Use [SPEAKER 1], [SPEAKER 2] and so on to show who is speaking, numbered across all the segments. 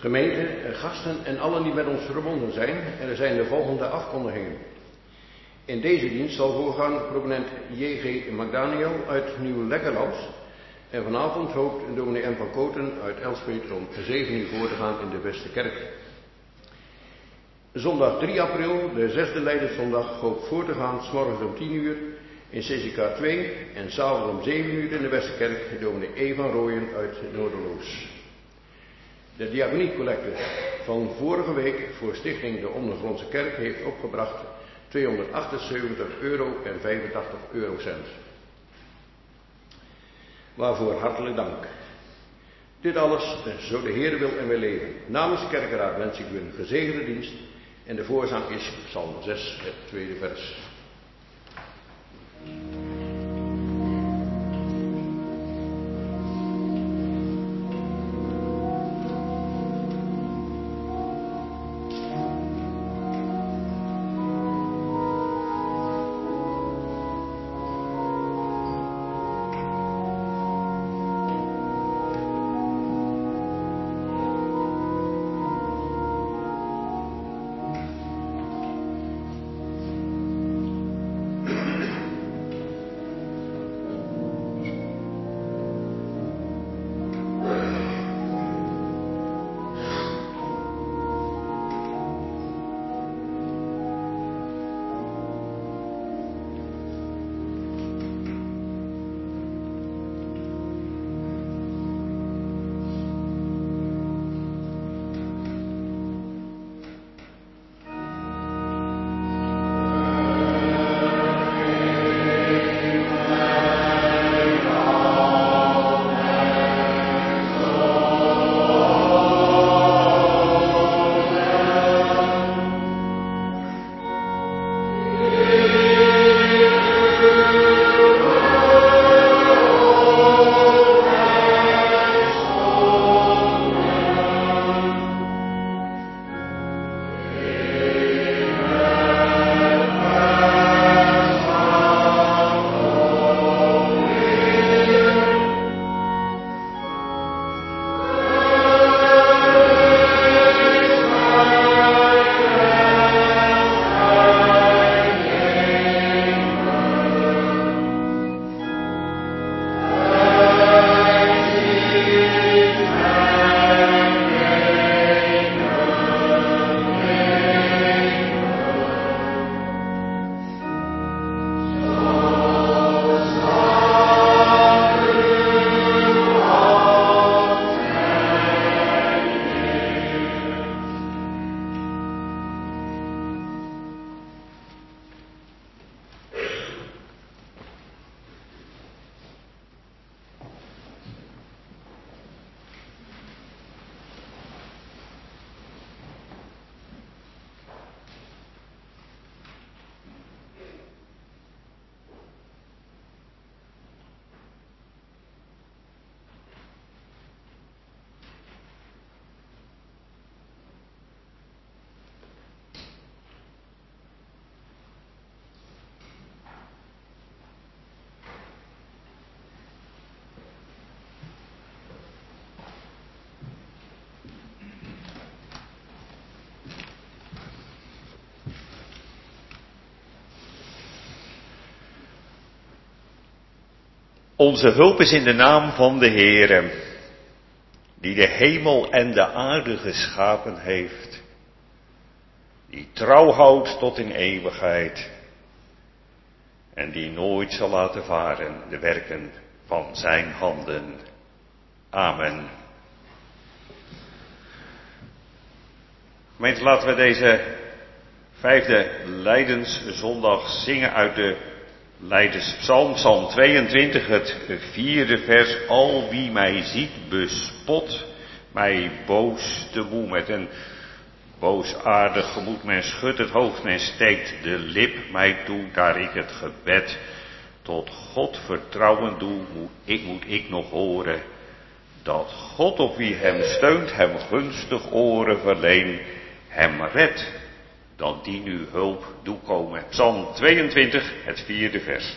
[SPEAKER 1] Gemeente, gasten en allen die met ons verbonden zijn, er zijn de volgende afkondigingen. In deze dienst zal voorgaan proponent J.G. McDaniel uit Nieuw-Lekkerland. En vanavond hoopt dominee M. van Koten uit Elspeet om 7 uur voor te gaan in de Westerkerk. Zondag 3 april, de 6e Leiderszondag, hoopt voor te gaan 's morgens om 10 uur in CCK 2 en 's avonds om 7 uur in de Westerkerk, dominee E. van Rooyen uit Noorderloos. De diaconiecollecte van vorige week voor Stichting de Ondergrondse Kerk heeft opgebracht €278,85. Waarvoor hartelijk dank. Dit alles, zo de Heer wil en wij leven. Namens de kerkenraad wens ik u een gezegende dienst en de voorzang is Psalm 6, het tweede vers.
[SPEAKER 2] Onze hulp is in de naam van de Heere, die de hemel en de aarde geschapen heeft, die trouw houdt tot in eeuwigheid en die nooit zal laten varen de werken van zijn handen. Amen. Gemeente, laten we deze 5e Lijdenszondag zingen uit de Lijdenspsalm, Psalm 22, het 4e vers. Al wie mij ziet bespot, mij boos te moe. Met een boosaardig gemoed, men schudt het hoofd, men steekt de lip mij toe, daar ik het gebed tot God vertrouwen doe, moet ik nog horen dat God op wie hem steunt, hem gunstig oren verleen, hem redt. Dan die nu hulp toekomen. Psalm 22, het 4e vers.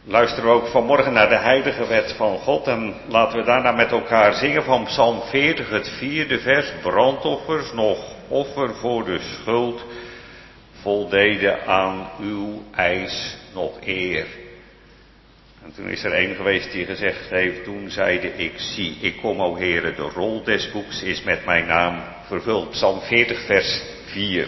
[SPEAKER 2] luisteren we ook vanmorgen naar de heilige wet van God en laten we daarna met elkaar zingen van Psalm 40, het 4e vers. Brandoffers, nog offer voor de schuld, voldeden aan uw eis nog eer. En toen is er een geweest die gezegd heeft, toen zeide ik, zie, ik kom, o Heere, de rol des boeks is met mijn naam vervuld. Psalm 40, vers 4.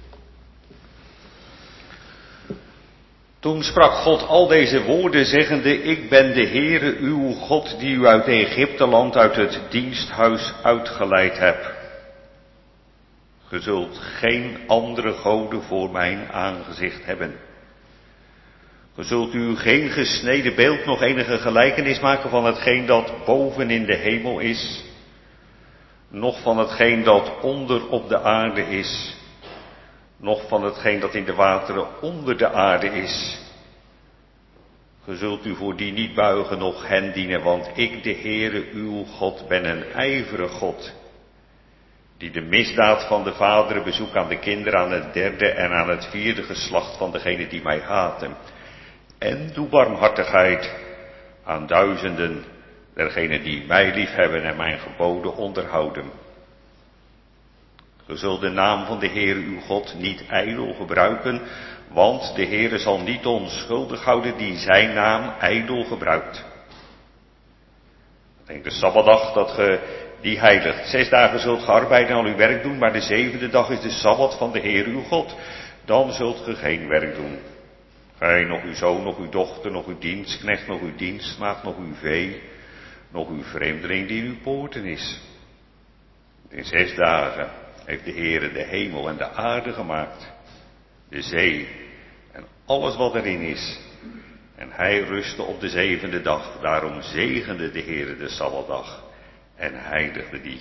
[SPEAKER 2] Toen sprak God al deze woorden zeggende, ik ben de Heere uw God die u uit Egypteland, uit het diensthuis uitgeleid hebt. Ge zult geen andere goden voor mijn aangezicht hebben. Ge zult u geen gesneden beeld nog enige gelijkenis maken van hetgeen dat boven in de hemel is, noch van hetgeen dat onder op de aarde is, noch van hetgeen dat in de wateren onder de aarde is. Ge zult u voor die niet buigen, noch hen dienen, want ik, de Heere, uw God, ben een ijverig God, die de misdaad van de vaderen bezoekt aan de kinderen, aan het 3e en aan het 4e geslacht van degenen die mij haten. En doe barmhartigheid aan duizenden dergenen die mij liefhebben en mijn geboden onderhouden. Ge zult de naam van de Heere uw God niet ijdel gebruiken, want de Heere zal niet onschuldig houden die zijn naam ijdel gebruikt. Denk de Sabbatdag dat ge die heiligt. 6 dagen zult ge arbeiden en al uw werk doen, maar de 7e dag is de Sabbat van de Heere uw God. Dan zult ge geen werk doen. Gij, nog uw zoon, nog uw dochter, nog uw dienstknecht, nog uw dienstmaagd, nog uw vee, nog uw vreemdeling die in uw poorten is. In 6 dagen heeft de Heere de hemel en de aarde gemaakt, de zee en alles wat erin is. En hij rustte op de 7e dag, daarom zegende de Heere de Sabbatdag en heiligde die.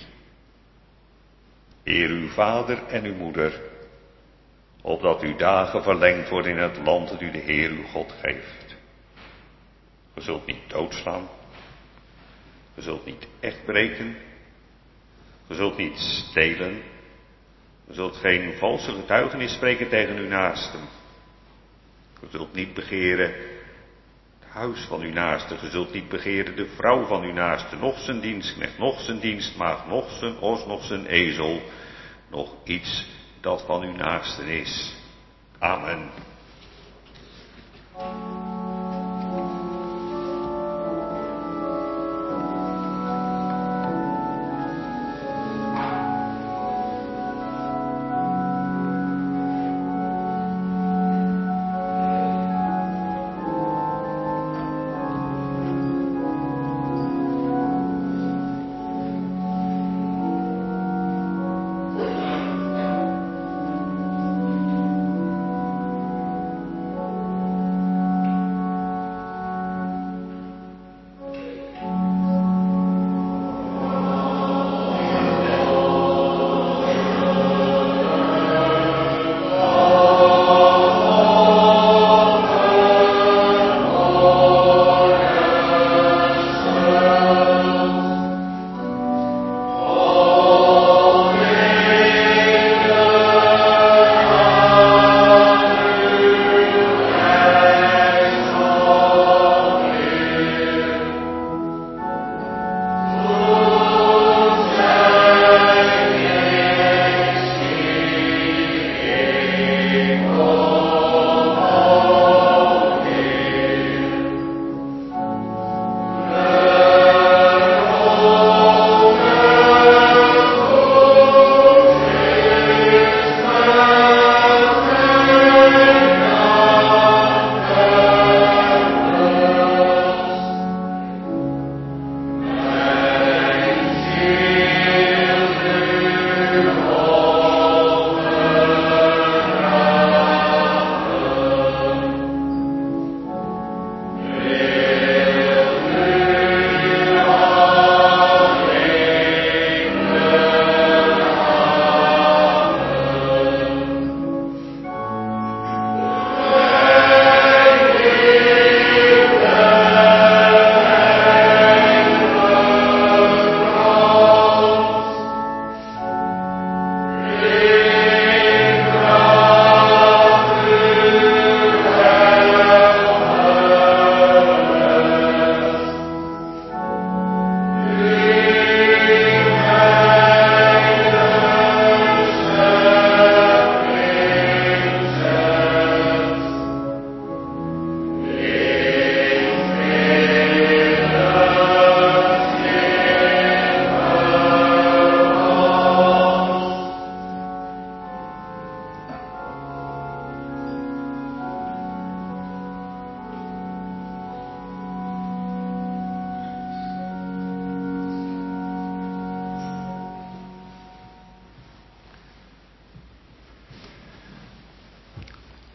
[SPEAKER 2] Eer uw vader en uw moeder, opdat uw dagen verlengd worden in het land dat u de Heer uw God geeft. Ge zult niet doodslaan, ge zult niet echt breken, ge zult niet stelen, ge zult geen valse getuigenis spreken tegen uw naasten. Ge zult niet begeren het huis van uw naaste, ge zult niet begeren de vrouw van uw naaste, nog zijn dienstknecht, nog zijn dienstmaagd, nog zijn os, nog zijn ezel, nog iets dat van uw naasten is. Amen.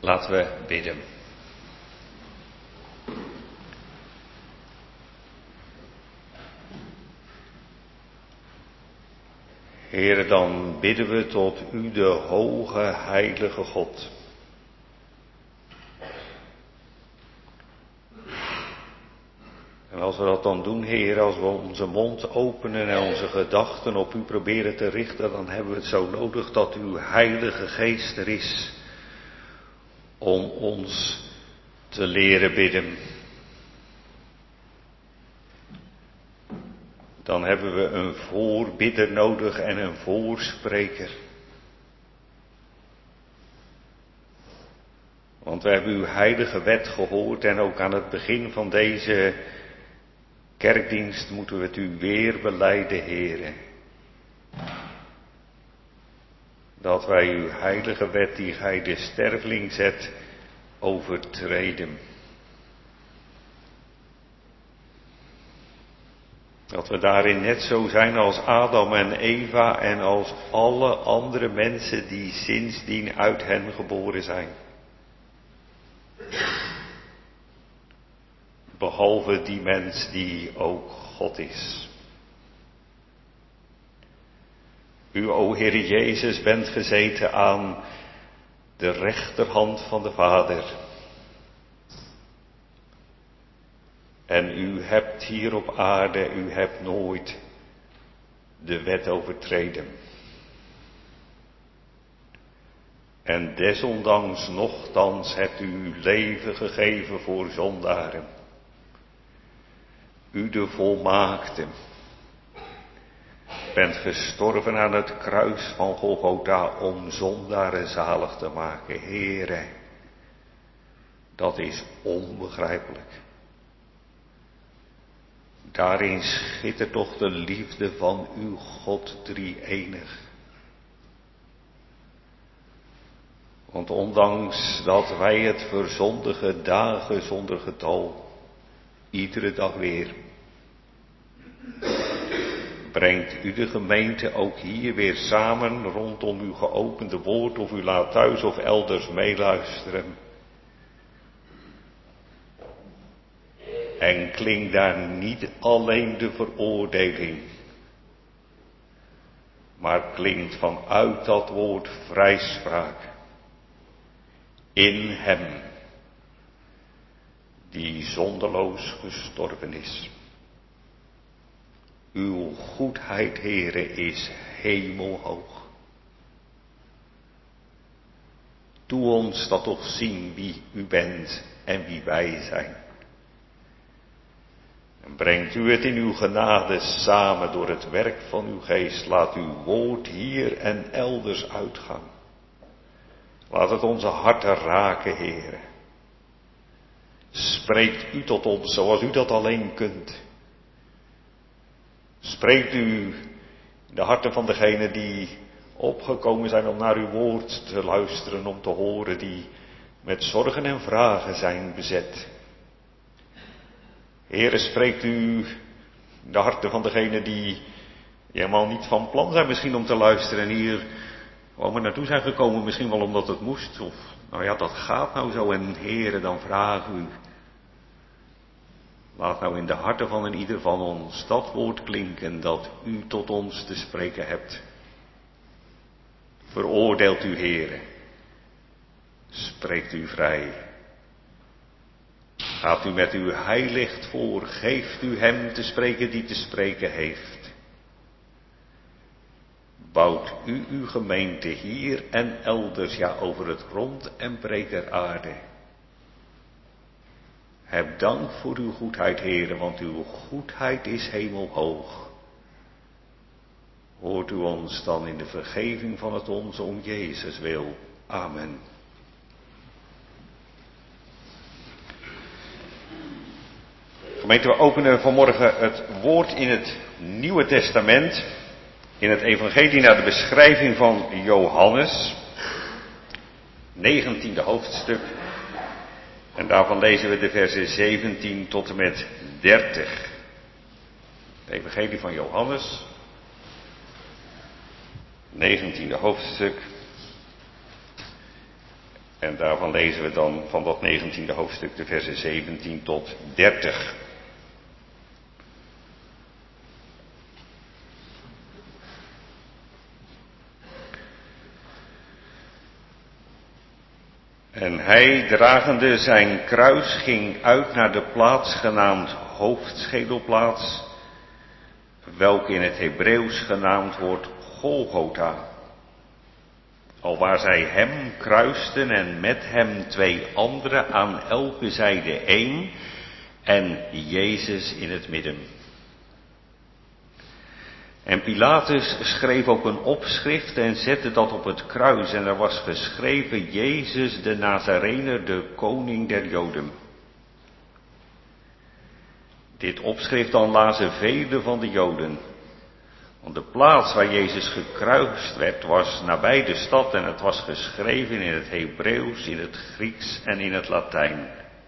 [SPEAKER 2] Laten we bidden. Heere, dan bidden we tot u, de hoge, heilige God. En als we dat dan doen, Heer, als we onze mond openen en onze gedachten op u proberen te richten, dan hebben we het zo nodig dat uw Heilige Geest er is om ons te leren bidden. Dan hebben we een voorbidder nodig en een voorspreker. Want we hebben uw heilige wet gehoord en ook aan het begin van deze kerkdienst moeten we het u weer belijden, Heere. Dat wij uw heilige wet die gij de sterveling zet, overtreden. Dat we daarin net zo zijn als Adam en Eva en als alle andere mensen die sindsdien uit hen geboren zijn. Behalve die mens die ook God is. U, o Heer Jezus, bent gezeten aan de rechterhand van de Vader. En u hebt hier op aarde, u hebt nooit de wet overtreden. En desondanks nochtans hebt u uw leven gegeven voor zondaren. U de volmaakte, bent gestorven aan het kruis van Golgotha om zondaren zalig te maken. Heere, dat is onbegrijpelijk. Daarin schittert toch de liefde van uw God drie-enig. Want ondanks dat wij het verzondigen dagen zonder getal, iedere dag weer, brengt u de gemeente ook hier weer samen rondom uw geopende woord, of u laat thuis of elders meeluisteren. En klinkt daar niet alleen de veroordeling, maar klinkt vanuit dat woord vrijspraak. In hem, die zonderloos gestorven is. Uw goedheid, Heere, is hemelhoog. Doe ons dat toch zien wie u bent en wie wij zijn. En brengt u het in uw genade samen door het werk van uw geest. Laat uw woord hier en elders uitgaan. Laat het onze harten raken, Heere. Spreekt u tot ons zoals u dat alleen kunt. Spreekt u de harten van degenen die opgekomen zijn om naar uw woord te luisteren, om te horen, die met zorgen en vragen zijn bezet. Heere, spreekt u de harten van degenen die helemaal niet van plan zijn misschien om te luisteren en hier gewoon maar naartoe zijn gekomen, misschien wel omdat het moest, of nou ja, dat gaat nou zo. En Heere, dan vraag u, laat nou in de harten van een ieder van ons dat woord klinken dat u tot ons te spreken hebt. Veroordeelt u, Heere. Spreekt u vrij. Gaat u met uw heilicht voor, geeft u hem te spreken die te spreken heeft. Bouwt u uw gemeente hier en elders, ja over het rond en breed der aarde. Heb dank voor uw goedheid, Heere, want uw goedheid is hemelhoog. Hoort u ons dan in de vergeving van het onze om Jezus wil. Amen. Gemeente, we openen vanmorgen het woord in het Nieuwe Testament, in het evangelie naar de beschrijving van Johannes, 19e hoofdstuk. En daarvan lezen we de versen 17 tot en met 30. Het evangelie van Johannes, 19e hoofdstuk. En daarvan lezen we dan van dat 19e hoofdstuk de versen 17 tot 30. En hij, dragende zijn kruis, ging uit naar de plaats genaamd hoofdschedelplaats, welke in het Hebreeuws genaamd wordt Golgotha. Alwaar zij hem kruisten en met hem 2 anderen aan elke zijde 1 en Jezus in het midden. En Pilatus schreef ook een opschrift en zette dat op het kruis en er was geschreven: Jezus de Nazarener, de koning der Joden. Dit opschrift dan lazen velen van de Joden. Want de plaats waar Jezus gekruist werd was nabij de stad en het was geschreven in het Hebreeuws, in het Grieks en in het Latijn.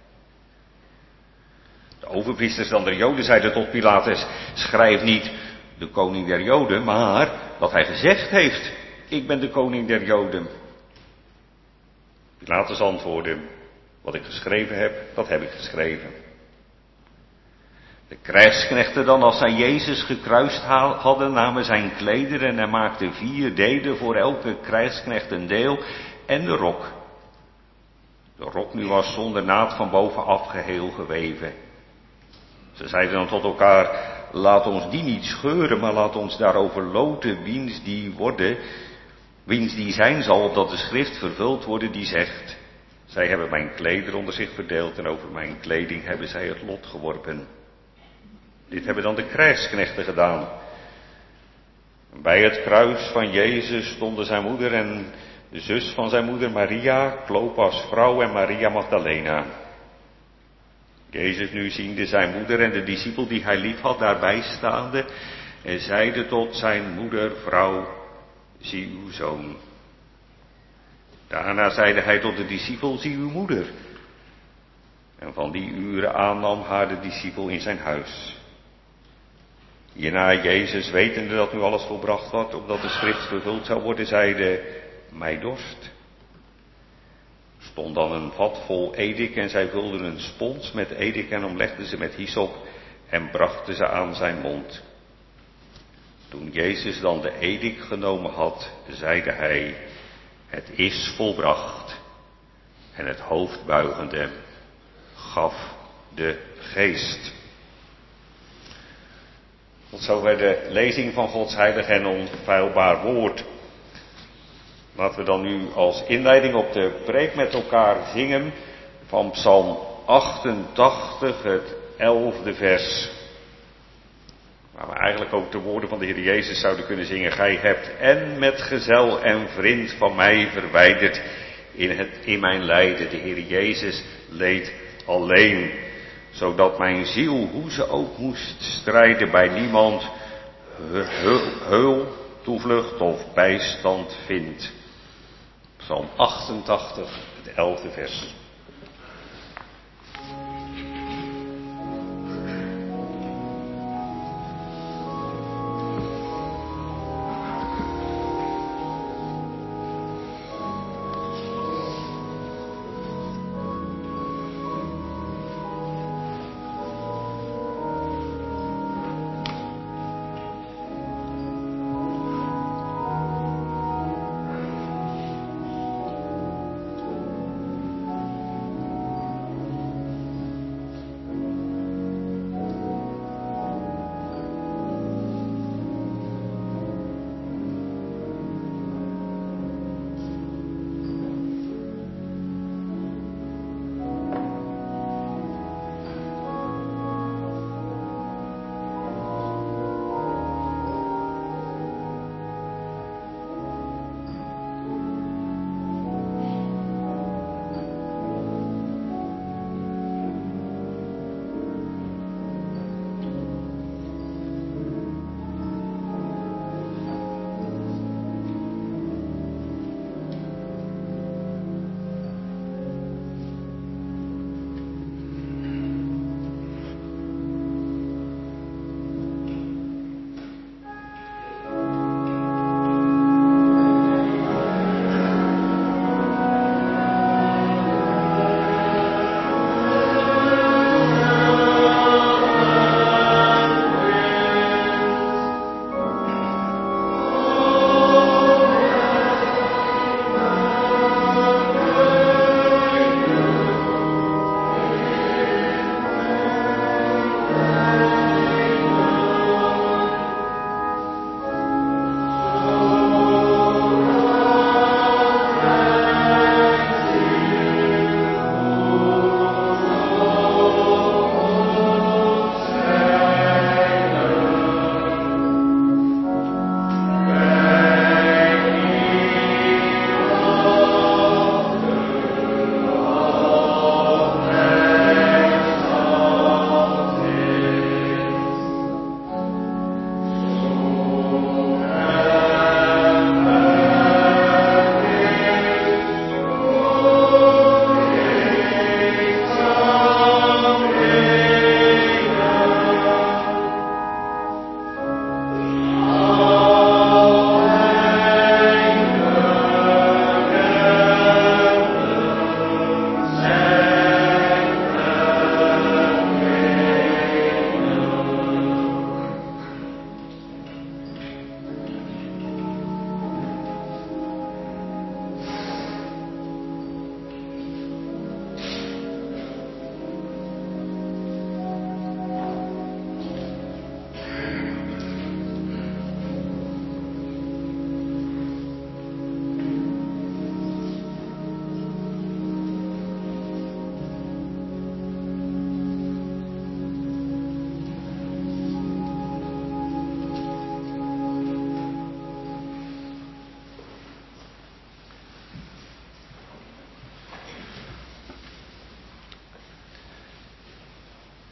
[SPEAKER 2] De overpriesters dan der Joden zeiden tot Pilatus: schrijf niet de koning der Joden, maar wat hij gezegd heeft: ik ben de koning der Joden. Pilatus antwoordde: wat ik geschreven heb, dat heb ik geschreven. De krijgsknechten dan, als zij Jezus gekruist hadden, namen zijn klederen en maakten 4 delen voor elke krijgsknecht een deel en de rok. De rok nu was zonder naad van bovenaf geheel geweven. Ze zeiden dan tot elkaar: laat ons die niet scheuren, maar laat ons daarover loten wiens die zijn zal, opdat de schrift vervuld worden die zegt: zij hebben mijn klederen onder zich verdeeld en over mijn kleding hebben zij het lot geworpen. Dit hebben dan de krijgsknechten gedaan. Bij het kruis van Jezus stonden zijn moeder en de zus van zijn moeder Maria, Klopas vrouw en Maria Magdalena. Jezus nu ziende zijn moeder en de discipel die hij lief had daarbij staande en zeide tot zijn moeder: vrouw, zie uw zoon. Daarna zeide hij tot de discipel: zie uw moeder. En van die uren aan nam haar de discipel in zijn huis. Hierna Jezus, wetende dat nu alles volbracht was, opdat de schrift vervuld zou worden, zeide: mij dorst. Stond dan een vat vol edik en zij vulden een spons met edik en omlegden ze met hyssop en brachten ze aan zijn mond. Toen Jezus dan de edik genomen had, zeide hij: het is volbracht. En het hoofd buigende gaf de geest. Tot zover de lezing van Gods heilig en onfeilbaar woord. Laten we dan nu als inleiding op de preek met elkaar zingen van Psalm 88, het 11e vers. Waar we eigenlijk ook de woorden van de Heer Jezus zouden kunnen zingen: gij hebt en met gezel en vriend van mij verwijderd in mijn lijden. De Heer Jezus leed alleen, zodat mijn ziel, hoe ze ook moest strijden, bij niemand heul, toevlucht of bijstand vindt. Psalm 88, het 11e vers.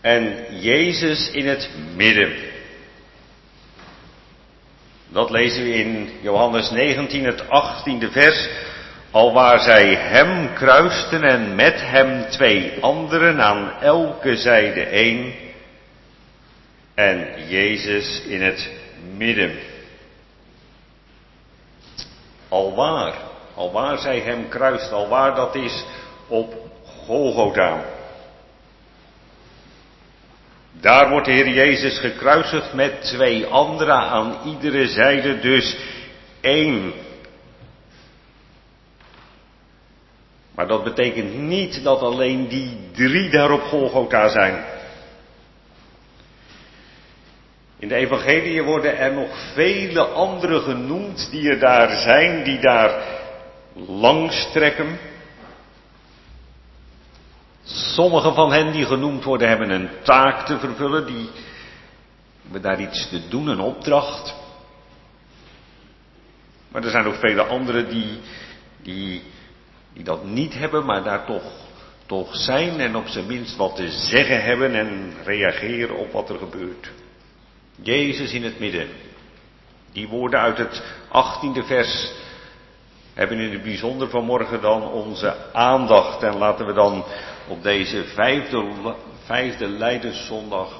[SPEAKER 2] en Jezus in het midden. Dat lezen we in Johannes 19, het 18e vers. Alwaar zij hem kruisten en met hem 2 anderen, aan elke zijde 1, en Jezus in het midden. Alwaar zij hem kruist, alwaar, dat is op Golgotha. Daar wordt de Heer Jezus gekruisigd met 2 anderen, aan iedere zijde dus 1. Maar dat betekent niet dat alleen die 3 daar op Golgotha zijn. In de evangelie worden er nog vele anderen genoemd die er daar zijn, die daar langs trekken. Sommige van hen die genoemd worden hebben een taak te vervullen, die hebben daar iets te doen, een opdracht. Maar er zijn ook vele anderen die dat niet hebben, maar daar toch zijn en op zijn minst wat te zeggen hebben en reageren op wat er gebeurt. Jezus in het midden. Die woorden uit het 18e vers hebben in het bijzonder vanmorgen dan onze aandacht. En laten we dan op deze vijfde Lijdenszondag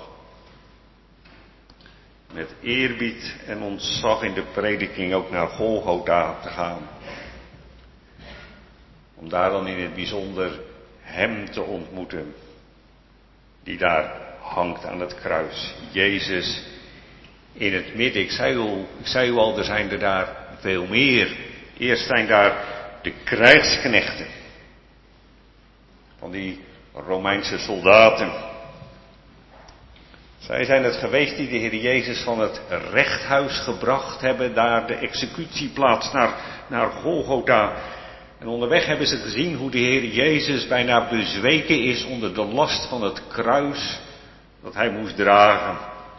[SPEAKER 2] met eerbied en ontzag in de prediking ook naar Golgotha te gaan. Om daar dan in het bijzonder hem te ontmoeten, die daar hangt aan het kruis. Jezus in het midden. Ik zei u al, er zijn er daar veel meer. Eerst zijn daar de krijgsknechten van die Romeinse soldaten. Zij zijn het geweest die de Heer Jezus van het rechthuis gebracht hebben, daar de executieplaats naar Golgotha. En onderweg hebben ze gezien hoe de Heer Jezus bijna bezweken is onder de last van het kruis dat hij moest dragen.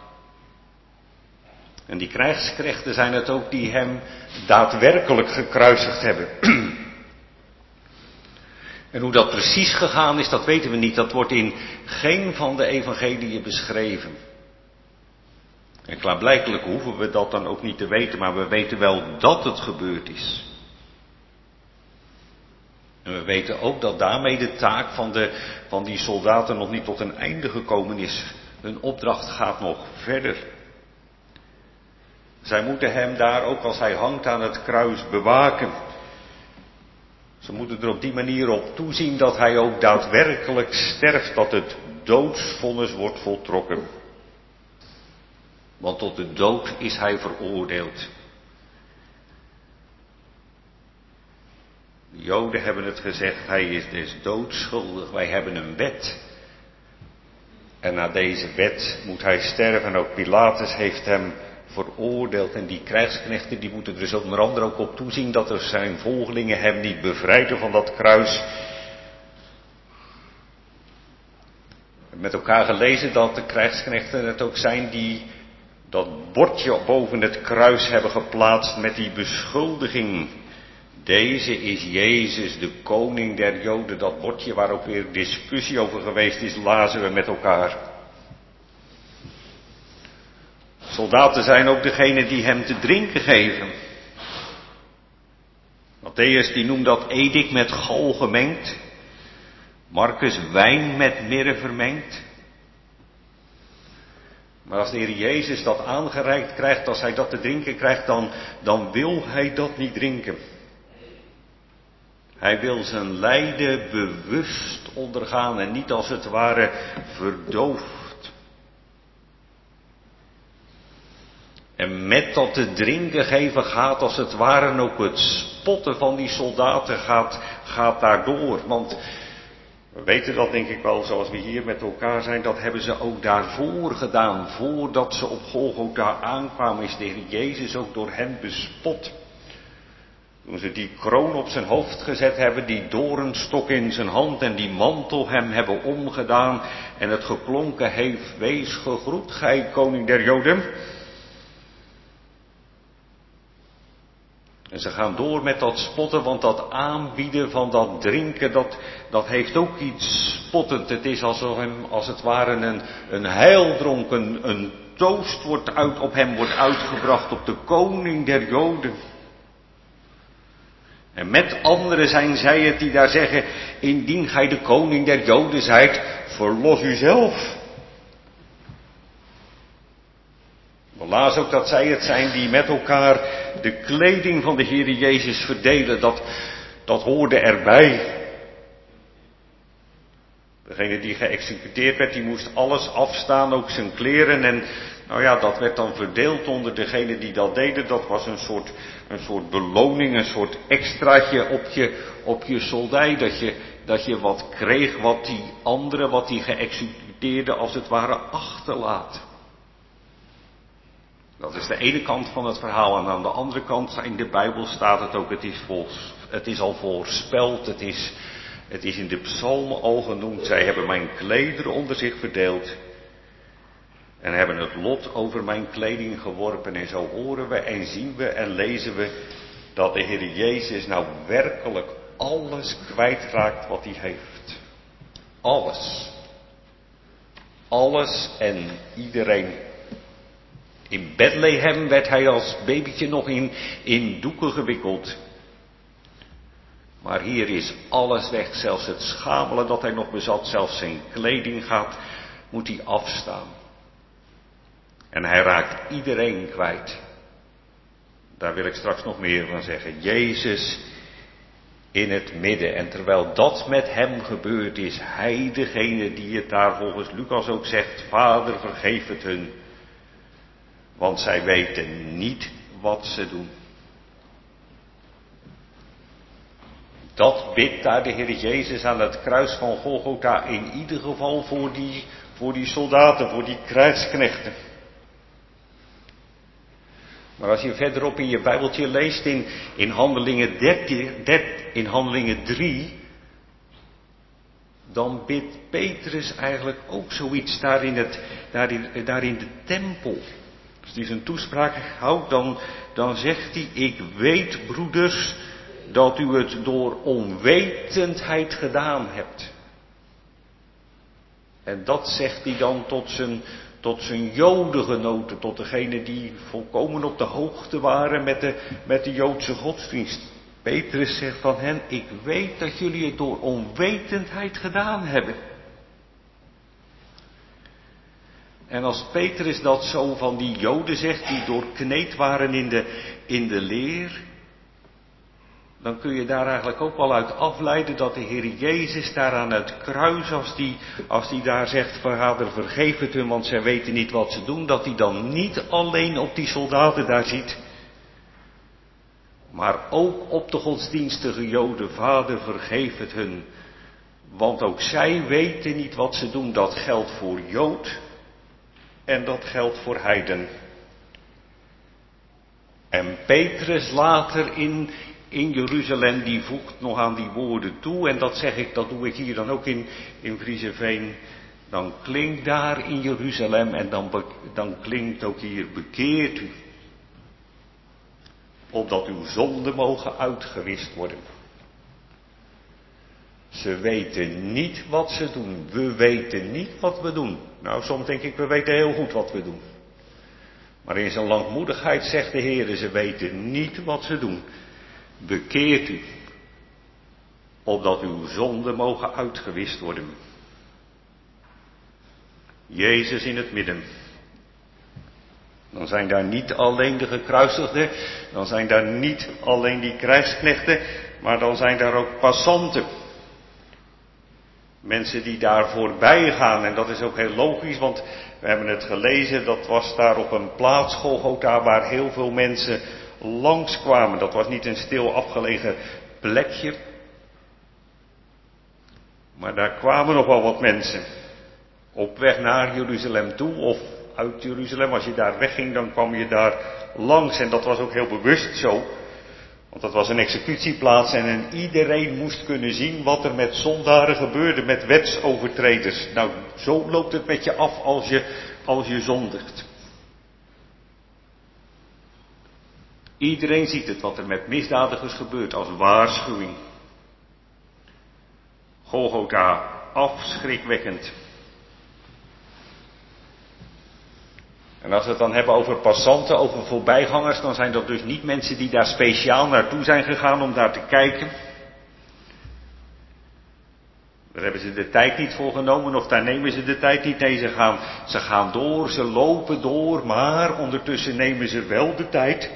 [SPEAKER 2] En die krijgsknechten zijn het ook die hem daadwerkelijk gekruisigd hebben. En hoe dat precies gegaan is, dat weten we niet. Dat wordt in geen van de evangeliën beschreven. En klaarblijkelijk hoeven we dat dan ook niet te weten, maar we weten wel dat het gebeurd is. En we weten ook dat daarmee de taak van die soldaten nog niet tot een einde gekomen is. Hun opdracht gaat nog verder. Zij moeten hem daar, ook als hij hangt aan het kruis, bewaken. Ze moeten er op die manier op toezien dat hij ook daadwerkelijk sterft, dat het doodsvonnis wordt voltrokken. Want tot de dood is hij veroordeeld. De Joden hebben het gezegd, hij is des doods schuldig, wij hebben een wet. En na deze wet moet hij sterven en ook Pilatus heeft hem veroordeeld. En die krijgsknechten die moeten er dus onder andere ook op toezien dat er zijn volgelingen hem niet bevrijden van dat kruis. We hebben met elkaar gelezen dat de krijgsknechten het ook zijn die dat bordje boven het kruis hebben geplaatst met die beschuldiging. Deze is Jezus, de koning der Joden. Dat bordje waar ook weer discussie over geweest is, lazen we met elkaar. Soldaten zijn ook degene die hem te drinken geven. Matthäus die noemt dat edik met gal gemengd. Marcus wijn met mirre vermengd. Maar als de Heer Jezus dat aangereikt krijgt, als hij dat te drinken krijgt, dan wil hij dat niet drinken. Hij wil zijn lijden bewust ondergaan en niet als het ware verdoofd. En met dat te drinken geven gaat als het ware ook het spotten van die soldaten gaat daardoor. Want we weten dat denk ik wel zoals we hier met elkaar zijn, dat hebben ze ook daarvoor gedaan. Voordat ze op Golgotha aankwamen is de Heer Jezus ook door hen bespot. Toen ze die kroon op zijn hoofd gezet hebben, die doornstok in zijn hand en die mantel hem hebben omgedaan en het geklonken heeft, wees gegroet, gij koning der Joden. En ze gaan door met dat spotten, want dat aanbieden van dat drinken, dat heeft ook iets spottend. Het is alsof hem als het ware een heildronk, een toost op hem wordt uitgebracht, op de koning der Joden. En met anderen zijn zij het die daar zeggen, indien gij de koning der Joden zijt, verlos uzelf. We lazen ook dat zij het zijn die met elkaar de kleding van de Heer Jezus verdelen. Dat hoorde erbij. Degene die geëxecuteerd werd, die moest alles afstaan, ook zijn kleren. En nou ja, dat werd dan verdeeld onder degene die dat deden. Dat was een soort beloning, een soort extraatje op je soldij. Dat je wat kreeg wat die andere, wat die geëxecuteerde als het ware achterlaat. Dat is de ene kant van het verhaal. En aan de andere kant in de Bijbel staat het ook, het is al voorspeld, het is in de psalmen al genoemd. Zij hebben mijn klederen onder zich verdeeld en hebben het lot over mijn kleding geworpen. En zo horen we en zien we en lezen we dat de Heer Jezus nou werkelijk alles kwijtraakt wat hij heeft. Alles. Alles en iedereen. In Bethlehem werd hij als babytje nog in doeken gewikkeld. Maar hier is alles weg, zelfs het schamele dat hij nog bezat, zelfs zijn kleding moet hij afstaan. En hij raakt iedereen kwijt. Daar wil ik straks nog meer van zeggen. Jezus in het midden. En terwijl dat met hem gebeurd is, hij degene die het daar volgens Lucas ook zegt, Vader vergeef het hun. Want zij weten niet wat ze doen. Dat bidt daar de Heer Jezus aan het kruis van Golgotha in ieder geval voor die soldaten, voor die krijgsknechten. Maar als je verderop in je Bijbeltje leest in Handelingen 3, dan bidt Petrus eigenlijk ook zoiets daar in de tempel. Als hij zijn toespraak houdt, dan zegt hij, ik weet broeders, dat u het door onwetendheid gedaan hebt. En dat zegt hij dan tot zijn Jodengenoten, tot degenen die volkomen op de hoogte waren met de Joodse godsdienst. Petrus zegt van hen, ik weet dat jullie het door onwetendheid gedaan hebben. En als Petrus dat zo van die Joden zegt, die doorkneed waren in de leer, dan kun je daar eigenlijk ook wel uit afleiden dat de Heer Jezus daar aan het kruis, als die daar zegt, Vader vergeef het hun, want zij weten niet wat ze doen, dat hij dan niet alleen op die soldaten daar ziet, maar ook op de godsdienstige Joden, Vader vergeef het hun, want ook zij weten niet wat ze doen. Dat geldt voor Jood en dat geldt voor heiden. En Petrus later in Jeruzalem, die voegt nog aan die woorden toe, en dat doe ik hier dan ook in Vriezeveen. Dan klinkt daar in Jeruzalem en dan klinkt ook hier, bekeert u, opdat uw zonden mogen uitgewist worden. Ze weten niet wat ze doen. We weten niet wat we doen. Nou, soms denk ik, we weten heel goed wat we doen. Maar in zijn langmoedigheid zegt de Heer, ze weten niet wat ze doen. Bekeert u, opdat uw zonden mogen uitgewist worden. Jezus in het midden. Dan zijn daar niet alleen de gekruisigden, dan zijn daar niet alleen die krijgsknechten, maar dan zijn daar ook passanten. Mensen die daar voorbij gaan, en dat is ook heel logisch, want we hebben het gelezen, dat was daar op een plaats, Golgotha, waar heel veel mensen langskwamen. Dat was niet een stil afgelegen plekje, maar daar kwamen nog wel wat mensen. Op weg naar Jeruzalem toe, of uit Jeruzalem, als je daar wegging, dan kwam je daar langs. En dat was ook heel bewust zo. Want dat was een executieplaats en iedereen moest kunnen zien wat er met zondaren gebeurde, met wetsovertreders. Nou, zo loopt het met je af als je zondigt. Iedereen ziet het wat er met misdadigers gebeurt als waarschuwing. Golgotha, afschrikwekkend. En als we het dan hebben over passanten, over voorbijgangers, dan zijn dat dus niet mensen die daar speciaal naartoe zijn gegaan om daar te kijken. Daar hebben ze de tijd niet voor genomen, of daar nemen ze de tijd niet. Nee, ze gaan door, ze lopen door, maar ondertussen nemen ze wel de tijd.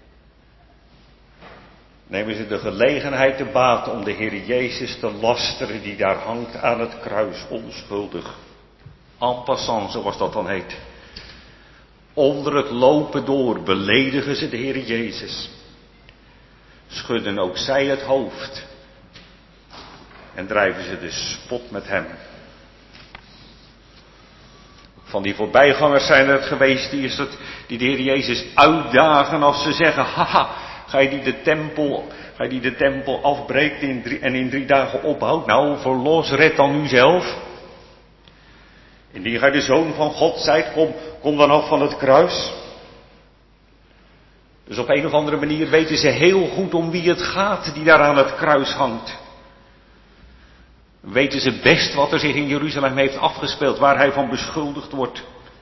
[SPEAKER 2] Nemen ze de gelegenheid te baat om de Heer Jezus te lasteren die daar hangt aan het kruis, onschuldig. En passant, zoals dat dan heet. Onder het lopen door beledigen ze de Heer Jezus. Schudden ook zij het hoofd. En drijven ze de spot met hem. Van die voorbijgangers zijn er het geweest die de Heer Jezus uitdagen als ze zeggen, haha, ga je die de tempel afbreekt en in 3 dagen opbouwt? Nou, verlos, red dan u zelf. Indien gij de Zoon van God zijt, kom dan af van het kruis. Dus op een of andere manier weten ze heel goed om wie het gaat die daar aan het kruis hangt. Weten ze best wat er zich in Jeruzalem heeft afgespeeld, waar hij van beschuldigd wordt.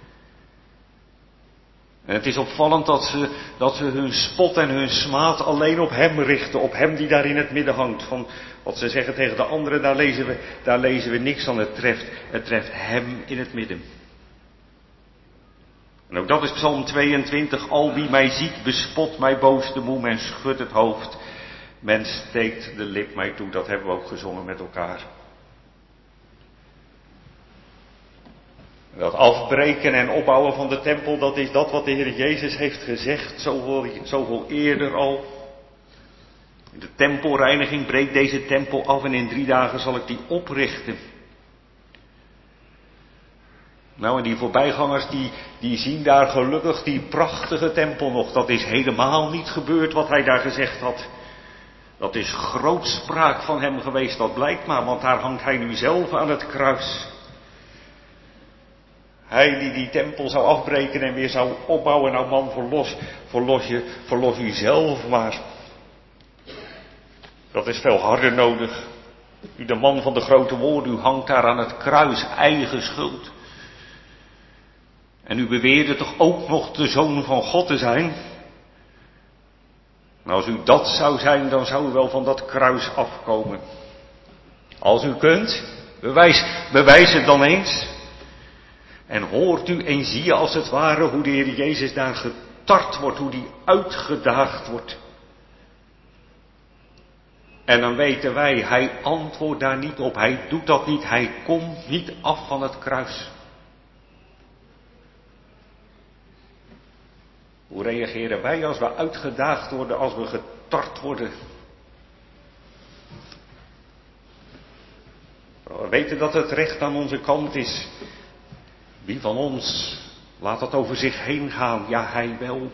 [SPEAKER 2] En het is opvallend dat ze hun spot en hun smaad alleen op hem richten, op hem die daar in het midden hangt. Van wat ze zeggen tegen de anderen, daar lezen we niks van. Het treft hem in het midden. En ook dat is Psalm 22. Al wie mij ziet, bespot mij boos de moe, men schudt het hoofd. Men steekt de lip mij toe. Dat hebben we ook gezongen met elkaar. Dat afbreken en opbouwen van de tempel, dat is dat wat de Heer Jezus heeft gezegd, zoveel eerder al. In de tempelreiniging, breek deze tempel af en in 3 dagen zal ik die oprichten. Nou, en die voorbijgangers die zien daar gelukkig die prachtige tempel nog. Dat is helemaal niet gebeurd wat hij daar gezegd had. Dat is grootspraak van hem geweest, dat blijkt maar, want daar hangt hij nu zelf aan het kruis. Hij die tempel zou afbreken en weer zou opbouwen, nou man, verlos u zelf maar. Dat is veel harder nodig. U de man van de grote woorden, u hangt daar aan het kruis, eigen schuld. En u beweerde toch ook nog de Zoon van God te zijn? Nou, als u dat zou zijn, dan zou u wel van dat kruis afkomen. Als u kunt, bewijs het dan eens. En hoort u en zie je als het ware hoe de Heer Jezus daar getart wordt, hoe die uitgedaagd wordt. En dan weten wij, hij antwoordt daar niet op, hij doet dat niet, hij komt niet af van het kruis. Hoe reageren wij als we uitgedaagd worden, als we getart worden? We weten dat het recht aan onze kant is. Wie van ons laat dat over zich heen gaan? Ja, hij wel.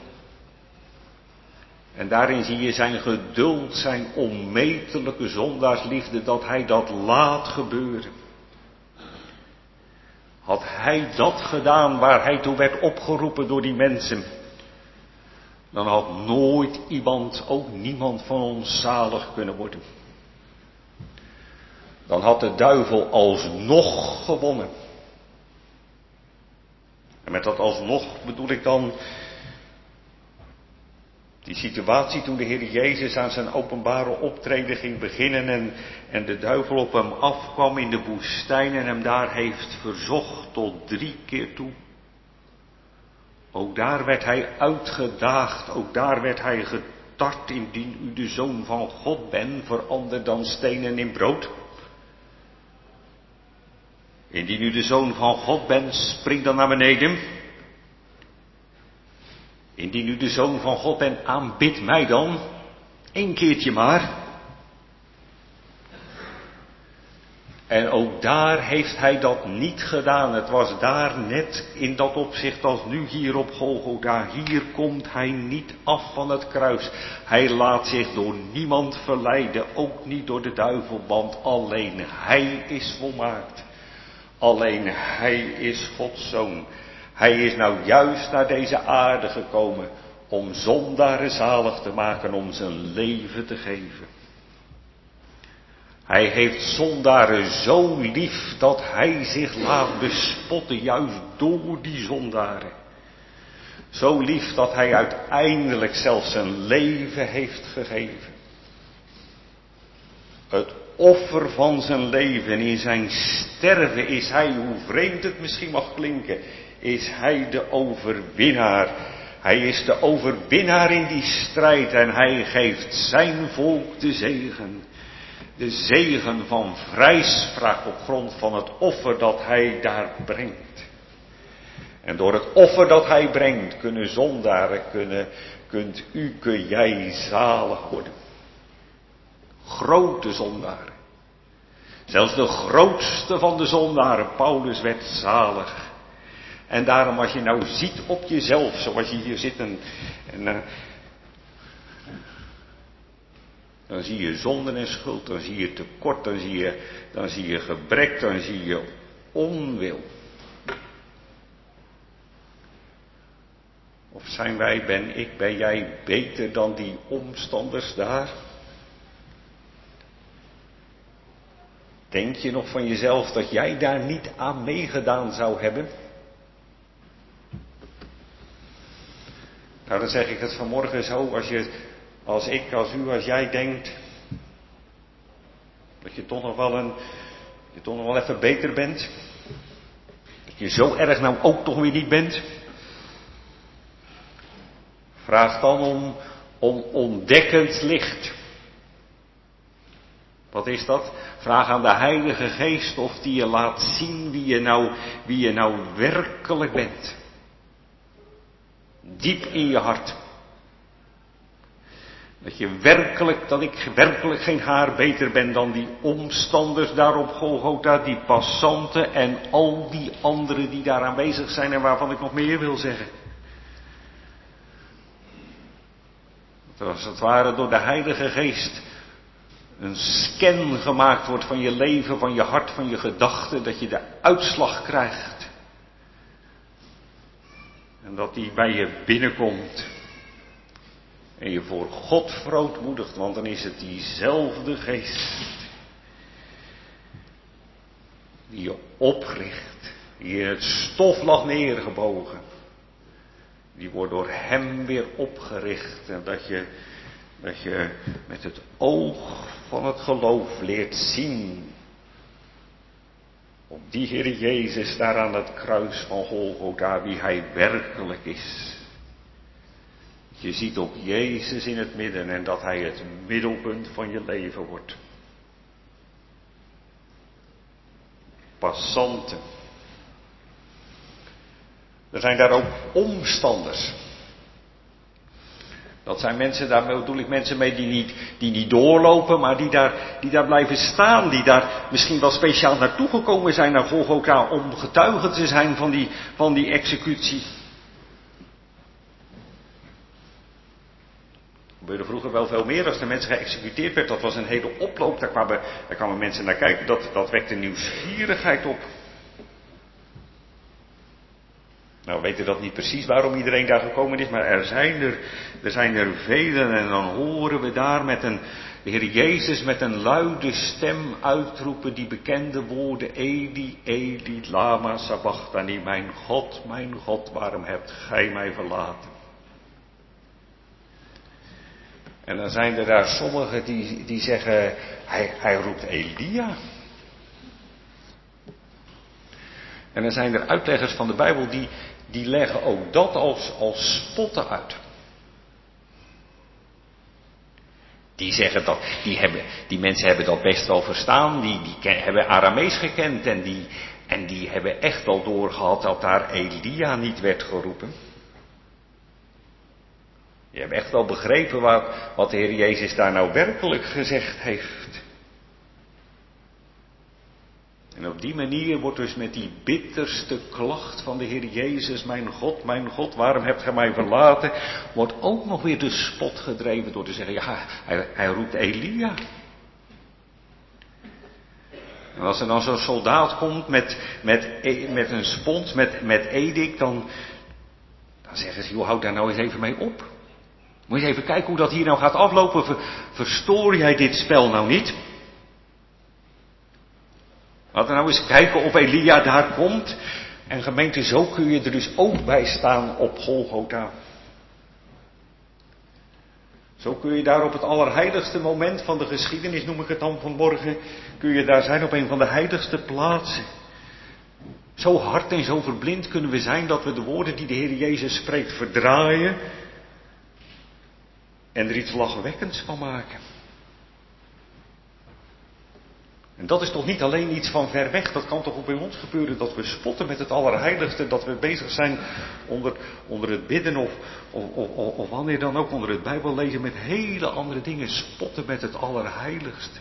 [SPEAKER 2] En daarin zie je zijn geduld, zijn onmetelijke zondaarsliefde, dat hij dat laat gebeuren. Had hij dat gedaan waar hij toe werd opgeroepen door die mensen, dan had nooit iemand, ook niemand van ons zalig kunnen worden. Dan had de duivel alsnog gewonnen. En met dat alsnog bedoel ik dan die situatie toen de Heer Jezus aan zijn openbare optreden ging beginnen en de duivel op hem afkwam in de woestijn en hem daar heeft verzocht tot 3 keer toe. Ook daar werd hij uitgedaagd, ook daar werd hij getart, indien u de Zoon van God bent, verander dan stenen in brood. Indien u de Zoon van God bent, spring dan naar beneden. Indien u de Zoon van God bent, aanbid mij dan. 1 keertje maar. En ook daar heeft hij dat niet gedaan. Het was daar net in dat opzicht als nu hier op Golgotha. Hier komt hij niet af van het kruis. Hij laat zich door niemand verleiden, ook niet door de duivel, want alleen hij is volmaakt. Alleen hij is Gods Zoon. Hij is nou juist naar deze aarde gekomen om zondaren zalig te maken, om zijn leven te geven. Hij heeft zondaren zo lief dat hij zich laat bespotten, juist door die zondaren. Zo lief dat hij uiteindelijk zelfs zijn leven heeft gegeven. Het offer van zijn leven, in zijn sterven is hij, hoe vreemd het misschien mag klinken, is hij de overwinnaar. Hij is de overwinnaar in die strijd en hij geeft zijn volk de zegen. De zegen van vrijspraak op grond van het offer dat hij daar brengt. En door het offer dat hij brengt kun jij zalig worden. Grote zondaren. Zelfs de grootste van de zondaren, Paulus, werd zalig. En daarom als je nou ziet op jezelf, zoals je hier zit dan zie je zonde en schuld, dan zie je tekort, dan zie je gebrek, dan zie je onwil. Of zijn wij, ben jij beter dan die omstanders daar? Denk je nog van jezelf dat jij daar niet aan meegedaan zou hebben? Nou, dan zeg ik het vanmorgen zo, als jij denkt dat je toch nog wel even beter bent. Dat je zo erg nou ook toch weer niet bent. Vraag dan om ontdekkend licht. Wat is dat? Vraag aan de Heilige Geest of die je laat zien wie je nou werkelijk bent. Diep in je hart. Dat ik werkelijk geen haar beter ben dan die omstanders daar op Golgotha, die passanten en al die anderen die daar aanwezig zijn en waarvan ik nog meer wil zeggen. Dat als het ware door de Heilige Geest een scan gemaakt wordt van je leven, van je hart, van je gedachten, dat je de uitslag krijgt. En dat die bij je binnenkomt. En je voor God verootmoedigt, want dan is het diezelfde Geest. Die je opricht. Die in het stof lag neergebogen. Die wordt door hem weer opgericht. En dat je met het oog van het geloof leert zien. Op die Heer Jezus daar aan het kruis van Golgotha, wie hij werkelijk is. Je ziet op Jezus in het midden en dat hij het middelpunt van je leven wordt. Passanten. Er zijn daar ook omstanders. Dat zijn mensen, daar bedoel ik mensen mee die niet doorlopen, maar die daar blijven staan. Die daar misschien wel speciaal naartoe gekomen zijn naar Golgotha om getuige te zijn van die executie. Er gebeurde vroeger wel veel meer als de mensen geëxecuteerd werd. Dat was een hele oploop, daar kwamen mensen naar kijken. Dat wekte nieuwsgierigheid op. Nou, we weten dat niet precies waarom iedereen daar gekomen is, maar er zijn er velen en dan horen we daar de Heer Jezus met een luide stem uitroepen die bekende woorden, Eli, Eli, lama sabachthani, mijn God, waarom hebt gij mij verlaten? En dan zijn er daar sommigen die zeggen, hij roept Elia. En dan zijn er uitleggers van de Bijbel die leggen ook dat als spotten uit. Die zeggen dat, die mensen hebben dat best wel verstaan, die hebben Aramees gekend en die hebben echt wel doorgehad dat daar Elia niet werd geroepen. Die hebben echt wel begrepen wat de Heer Jezus daar nou werkelijk gezegd heeft. En op die manier wordt dus met die bitterste klacht van de Heer Jezus, mijn God, waarom hebt gij mij verlaten, wordt ook nog weer de spot gedreven door te zeggen, ja, hij roept Elia. En als er dan zo'n soldaat komt met een spons, met edik, dan zeggen ze, joh, houd daar nou eens even mee op. Moet je even kijken hoe dat hier nou gaat aflopen. Verstoor jij dit spel nou niet? Laten we nou eens kijken of Elia daar komt. En gemeente, zo kun je er dus ook bij staan op Golgotha. Zo kun je daar op het allerheiligste moment van de geschiedenis, noem ik het dan vanmorgen, kun je daar zijn op een van de heiligste plaatsen. Zo hard en zo verblind kunnen we zijn dat we de woorden die de Heer Jezus spreekt verdraaien en er iets lachwekkends van maken. En dat is toch niet alleen iets van ver weg, dat kan toch ook bij ons gebeuren, dat we spotten met het allerheiligste, dat we bezig zijn onder het bidden of wanneer dan ook onder het Bijbellezen met hele andere dingen, spotten met het allerheiligste.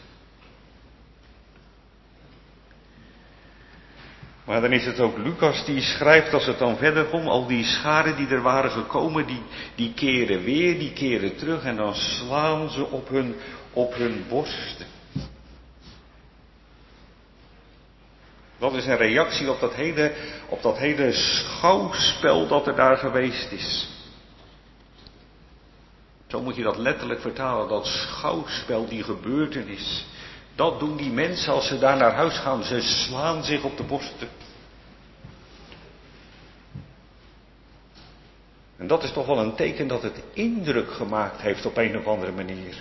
[SPEAKER 2] Maar dan is het ook Lucas die schrijft, als het dan verder komt, al die scharen die er waren gekomen, die keren weer, die keren terug en dan slaan ze op hun borsten. Dat is een reactie op dat hele schouwspel dat er daar geweest is. Zo moet je dat letterlijk vertalen, dat schouwspel, die gebeurtenis. Dat doen die mensen als ze daar naar huis gaan, ze slaan zich op de borsten. En dat is toch wel een teken dat het indruk gemaakt heeft op een of andere manier.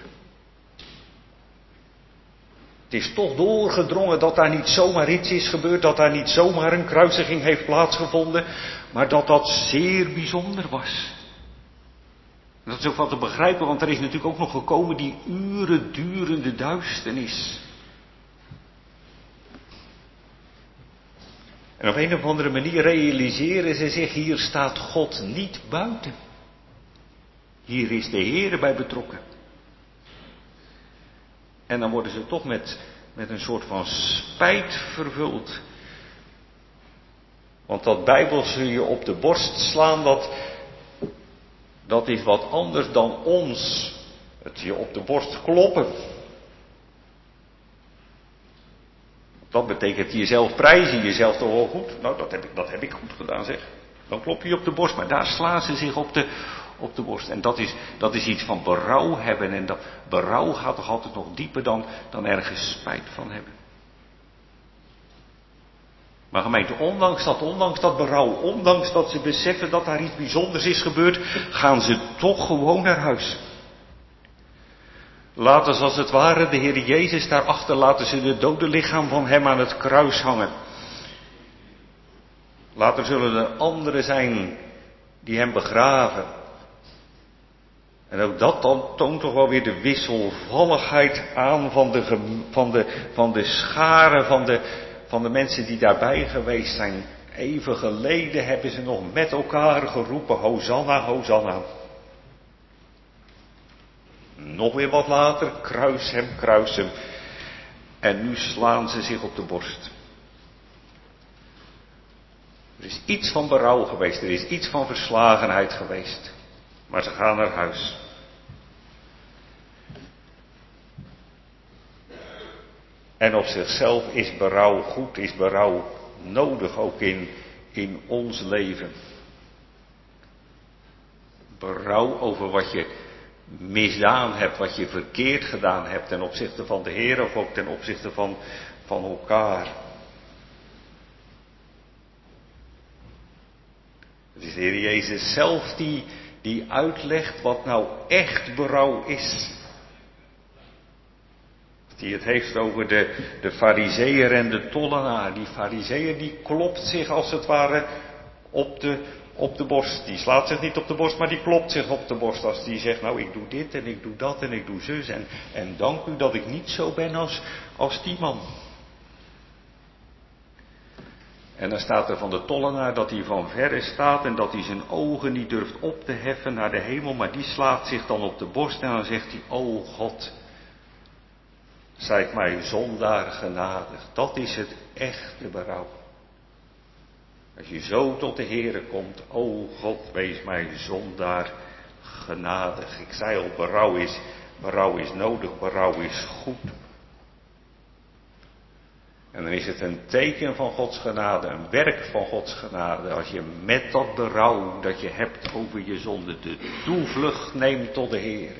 [SPEAKER 2] Het is toch doorgedrongen dat daar niet zomaar iets is gebeurd, dat daar niet zomaar een kruisiging heeft plaatsgevonden, maar dat dat zeer bijzonder was. Dat is ook wat te begrijpen, want er is natuurlijk ook nog gekomen die uren durende duisternis. En op een of andere manier realiseren ze zich, hier staat God niet buiten. Hier is de Heer bij betrokken. En dan worden ze toch met een soort van spijt vervuld. Want dat Bijbelse je op de borst slaan, dat is wat anders dan ons. Het je op de borst kloppen. Dat betekent jezelf prijzen, jezelf toch wel goed. Nou, dat heb ik goed gedaan, zeg. Dan klop je op de borst, maar daar slaan ze zich op de borst. En dat is iets van berouw hebben. En dat berouw gaat toch altijd nog dieper dan ergens spijt van hebben. Maar gemeente, ondanks dat berouw, ondanks dat ze beseffen dat daar iets bijzonders is gebeurd, gaan ze toch gewoon naar huis. Laten ze als het ware de Heer Jezus daarachter, laten ze het dode lichaam van hem aan het kruis hangen. Later zullen er anderen zijn die hem begraven. En ook dat dan toont toch wel weer de wisselvalligheid aan van de scharen, van de mensen die daarbij geweest zijn. Even geleden hebben ze nog met elkaar geroepen, Hosanna, Hosanna. Nog weer wat later, kruis hem, kruis hem. En nu slaan ze zich op de borst. Er is iets van berouw geweest, er is iets van verslagenheid geweest. Maar ze gaan naar huis. En op zichzelf is berouw goed, is berouw nodig ook in ons leven. Berouw over wat je misdaan hebt, wat je verkeerd gedaan hebt ten opzichte van de Heer of ook ten opzichte van elkaar. Het is de Heer Jezus zelf die uitlegt wat nou echt berouw is. Die het heeft over de farizeeër en de tollenaar. Die farizeeër die klopt zich als het ware op de borst. Die slaat zich niet op de borst, maar die klopt zich op de borst. Als die zegt, nou ik doe dit en ik doe dat en ik doe zus. En dank u dat ik niet zo ben als die man. En dan staat er van de tollenaar dat hij van verre staat en dat hij zijn ogen niet durft op te heffen naar de hemel. Maar die slaat zich dan op de borst en dan zegt hij, o God, zijt mij zondaar genadig. Dat is het echte berouw. Als je zo tot de Heere komt, o God, wees mij zondaar genadig. Ik zei al, berouw is nodig, berouw is goed. En dan is het een teken van Gods genade, een werk van Gods genade, als je met dat berouw dat je hebt over je zonde de toevlucht neemt tot de Heer.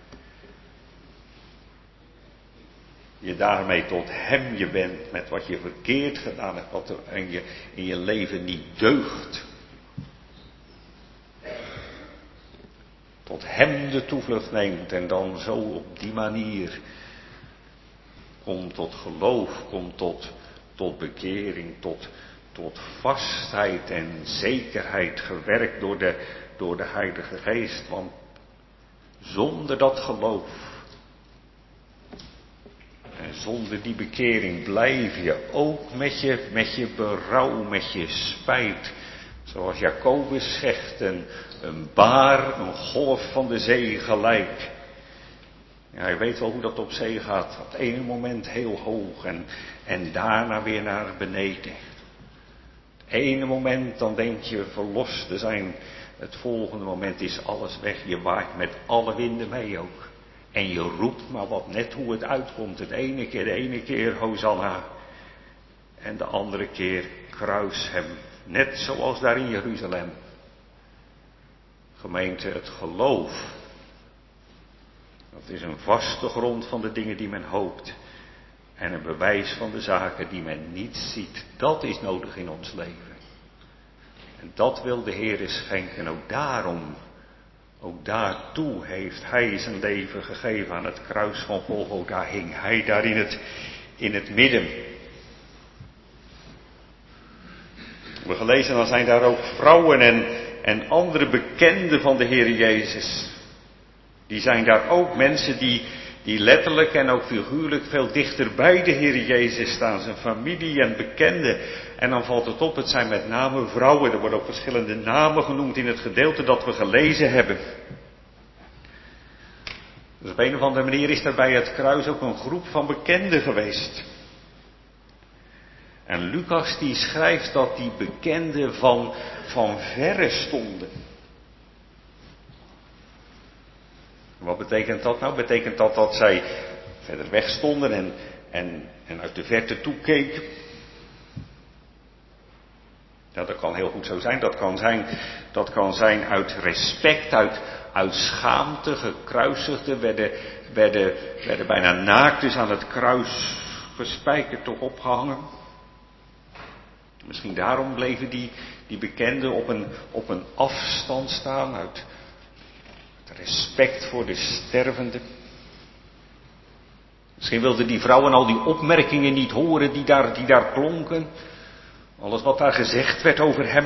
[SPEAKER 2] Je daarmee tot Hem je bent met wat je verkeerd gedaan hebt, wat er in je leven niet deugt. Tot Hem de toevlucht neemt en dan zo op die manier komt tot geloof, komt tot bekering, tot vastheid en zekerheid gewerkt door de Heilige Geest. Want zonder dat geloof en zonder die bekering blijf je ook met je berouw, met je spijt. Zoals Jacobus zegt, een baar, een golf van de zee gelijk. Ja, je weet wel hoe dat op zee gaat. Op het ene moment heel hoog en daarna weer naar beneden. Het ene moment dan denk je verlost te zijn. Het volgende moment is alles weg. Je waait met alle winden mee ook. En je roept maar wat net hoe het uitkomt. De ene keer Hosanna. En de andere keer kruis hem. Net zoals daar in Jeruzalem. Gemeente, het geloof. Dat is een vaste grond van de dingen die men hoopt. En een bewijs van de zaken die men niet ziet. Dat is nodig in ons leven. En dat wil de Heer schenken. Ook daartoe heeft Hij zijn leven gegeven. Aan het kruis van Golgotha hing Hij daar in het midden. We gelezen, dan zijn daar ook vrouwen en andere bekenden van de Heer Jezus. Die zijn daar ook mensen die letterlijk en ook figuurlijk veel dichter bij de Heer Jezus staan. Zijn familie en bekenden. En dan valt het op, het zijn met name vrouwen. Er worden ook verschillende namen genoemd in het gedeelte dat we gelezen hebben. Dus op een of andere manier is er bij het kruis ook een groep van bekenden geweest. En Lucas die schrijft dat die bekenden van verre stonden. Wat betekent dat nou? Betekent dat zij verder weg stonden en uit de verte toekeken? Ja, dat kan heel goed zo zijn. Dat kan zijn uit respect, uit schaamte. Gekruisigden werden bijna naakt, dus aan het kruis gespijkerd toch opgehangen. Misschien daarom bleven die bekenden op een afstand staan uit respect voor de stervende. Misschien wilden die vrouwen al die opmerkingen niet horen die daar klonken. Alles wat daar gezegd werd over hem.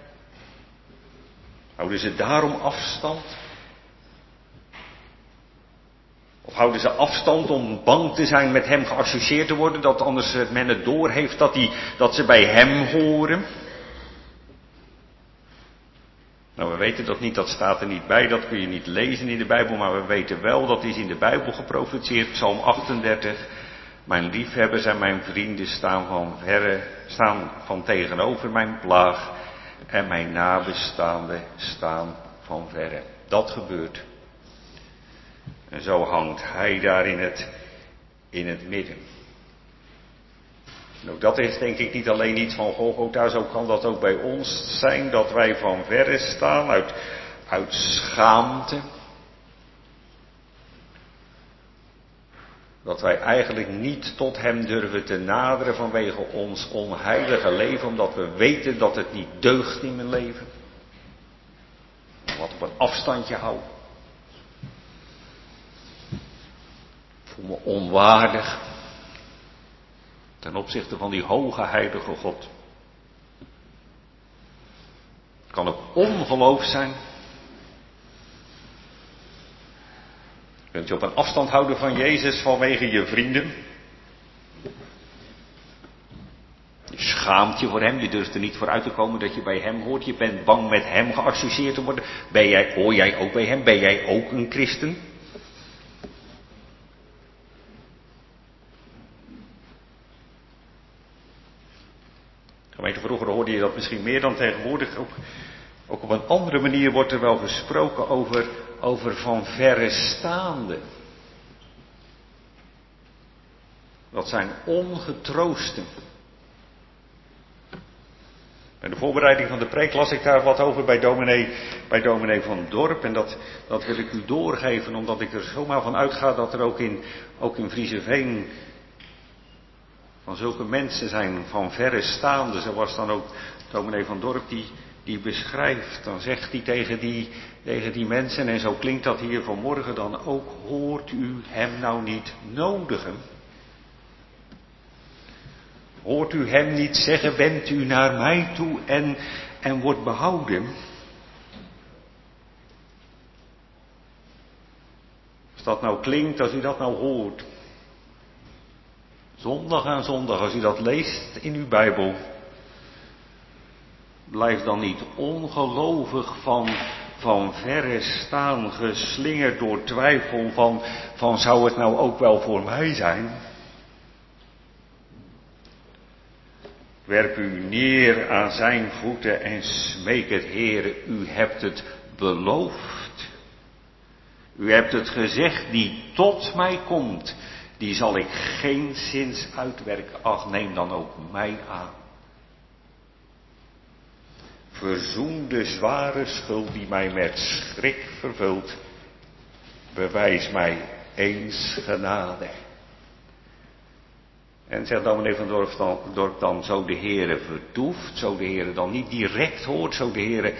[SPEAKER 2] Houden ze daarom afstand? Of houden ze afstand om bang te zijn met hem geassocieerd te worden, dat anders men het doorheeft dat ze bij hem horen? Nou, we weten dat niet, dat staat er niet bij, dat kun je niet lezen in de Bijbel, maar we weten wel, dat is in de Bijbel geprofeteerd, Psalm 38. Mijn liefhebbers en mijn vrienden staan van tegenover mijn plaag en mijn nabestaanden staan van verre. Dat gebeurt. En zo hangt hij daar in het midden. Nou, dat is denk ik niet alleen iets van Golgotha, zo kan dat ook bij ons zijn, dat wij van verre staan, uit schaamte. Dat wij eigenlijk niet tot hem durven te naderen vanwege ons onheilige leven, omdat we weten dat het niet deugt in mijn leven. Wat op een afstandje houden. Ik voel me onwaardig ten opzichte van die hoge heilige God. Het kan ook ongeloof zijn. Kunt je op een afstand houden van Jezus vanwege je vrienden? Je schaamt je voor hem, je durft er niet voor uit te komen dat je bij hem hoort. Je bent bang met hem geassocieerd te worden. Hoor jij ook bij hem? Ben jij ook een christen? Gemeente, vroeger hoorde je dat misschien meer dan tegenwoordig. Ook op een andere manier wordt er wel gesproken over van verre staande. Dat zijn ongetroosten. Bij de voorbereiding van de preek las ik daar wat over bij dominee van Dorp. En dat wil ik u doorgeven, omdat ik er zomaar van uitga dat er ook in Vriezeveen van zulke mensen zijn van verre staande. Zo was dan ook dominee van Dorp die beschrijft. Dan zegt hij tegen die mensen, en zo klinkt dat hier vanmorgen dan ook: hoort u hem nou niet nodigen? Hoort u hem niet zeggen, wendt u naar mij toe en wordt behouden? Als dat nou klinkt, als u dat nou hoort, zondag aan zondag, als u dat leest in uw Bijbel, blijf dan niet ongelovig van verre staan, geslingerd door twijfel van zou het nou ook wel voor mij zijn? Werp u neer aan zijn voeten en smeek het, Heere, u hebt het beloofd. U hebt het gezegd, die tot mij komt, die zal ik geenszins uitwerken. Ach, neem dan ook mij aan. Verzoen de zware schuld die mij met schrik vervult. Bewijs mij eens genade. En zegt dominee van Dorp dan, zo de Heere vertoeft, zo de Heere dan niet direct hoort, zo de Heere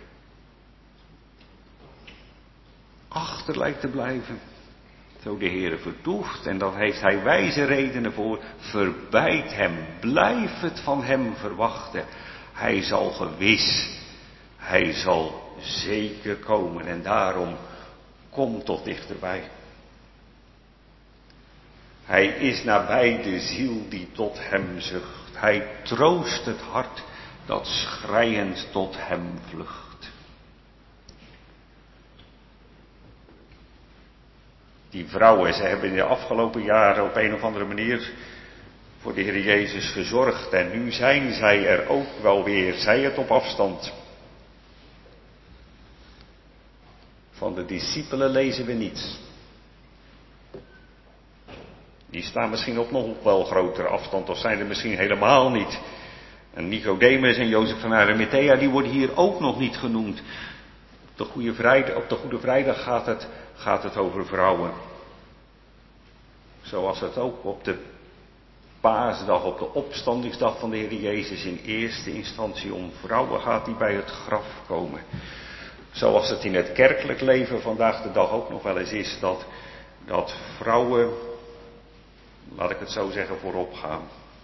[SPEAKER 2] achter lijkt te blijven. Zo de Heere vertoeft, en daar heeft hij wijze redenen voor. Verbeid hem, blijf het van hem verwachten. Hij zal gewis, hij zal zeker komen, en daarom kom tot dichterbij. Hij is nabij de ziel die tot hem zucht. Hij troost het hart dat schreiend tot hem vlucht. Die vrouwen, ze hebben in de afgelopen jaren op een of andere manier voor de Heer Jezus gezorgd. En nu zijn zij er ook wel weer, zij het op afstand. Van de discipelen lezen we niets. Die staan misschien op nog wel grotere afstand, of zijn er misschien helemaal niet. En Nicodemus en Jozef van Arimathea, die worden hier ook nog niet genoemd. Op de Goede Vrijdag gaat het over vrouwen. Zoals het ook op de Paasdag, op de opstandingsdag van de Heer Jezus in eerste instantie om vrouwen gaat die bij het graf komen. Zoals het in het kerkelijk leven vandaag de dag ook nog wel eens is, dat vrouwen, laat ik het zo zeggen, voorop gaan.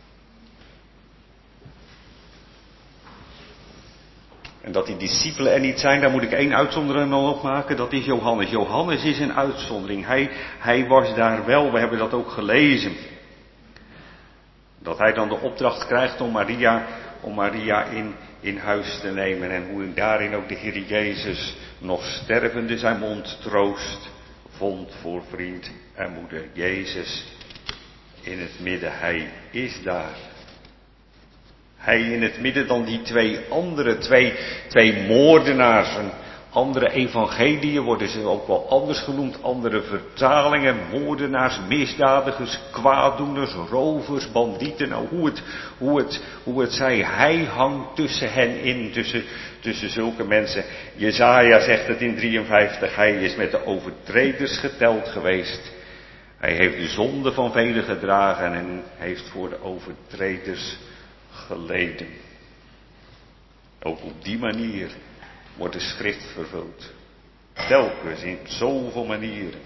[SPEAKER 2] En dat die discipelen er niet zijn, daar moet ik één uitzondering op maken, dat is Johannes. Johannes is een uitzondering. Hij was daar wel, we hebben dat ook gelezen. Dat hij dan de opdracht krijgt om Maria in huis te nemen. En hoe daarin ook de Heer Jezus nog stervende zijn mond troost vond voor vriend en moeder. Jezus in het midden, hij is daar. Hij in het midden dan die twee moordenaars. En andere evangeliën worden ze ook wel anders genoemd. Andere vertalingen, moordenaars, misdadigers, kwaaddoeners, rovers, bandieten. Nou, hoe het zij, hij hangt tussen hen in, tussen zulke mensen. Jesaja zegt het in 53, hij is met de overtreders geteld geweest. Hij heeft de zonde van velen gedragen en heeft voor de overtreders geleden. Ook op die manier wordt de schrift vervuld. Telkens in zoveel manieren.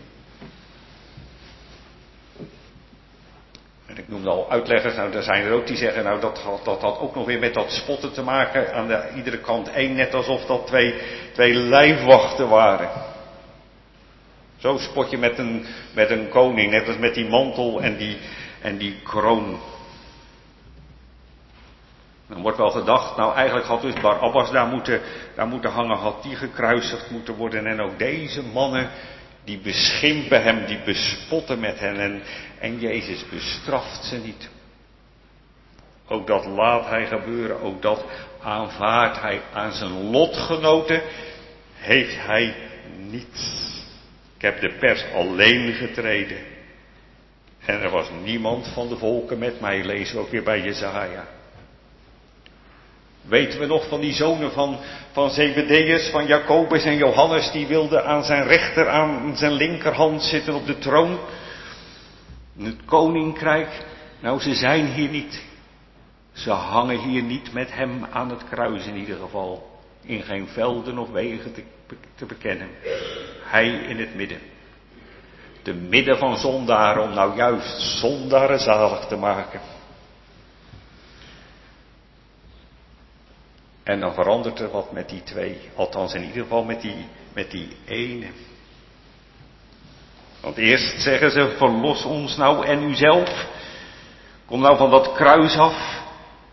[SPEAKER 2] En ik noemde al uitleggers, nou daar zijn er ook die zeggen, nou dat had ook nog weer met dat spotten te maken. Aan iedere kant één, net alsof dat twee lijfwachten waren. Zo spot je met een koning, net als met die mantel en die kroon. Dan wordt wel gedacht, nou eigenlijk had dus Barabbas daar moeten hangen, had die gekruisigd moeten worden. En ook deze mannen, die beschimpen hem, die bespotten met hen en Jezus bestraft ze niet. Ook dat laat hij gebeuren, ook dat aanvaardt hij. Aan zijn lotgenoten heeft hij niets. Ik heb de pers alleen getreden. En er was niemand van de volken met mij, lezen we ook weer bij Jesaja. Weten we nog van die zonen van Zebedeus, van Jacobus en Johannes, die wilden aan zijn linkerhand zitten op de troon. In het koninkrijk. Nou, ze zijn hier niet. Ze hangen hier niet met hem aan het kruis in ieder geval. In geen velden of wegen te bekennen. Hij in het midden. Te midden van zondaren, om nou juist zondaren zalig te maken. En dan verandert er wat met die twee. Althans in ieder geval met die ene. Want eerst zeggen ze, verlos ons nou en uzelf. Kom nou van dat kruis af.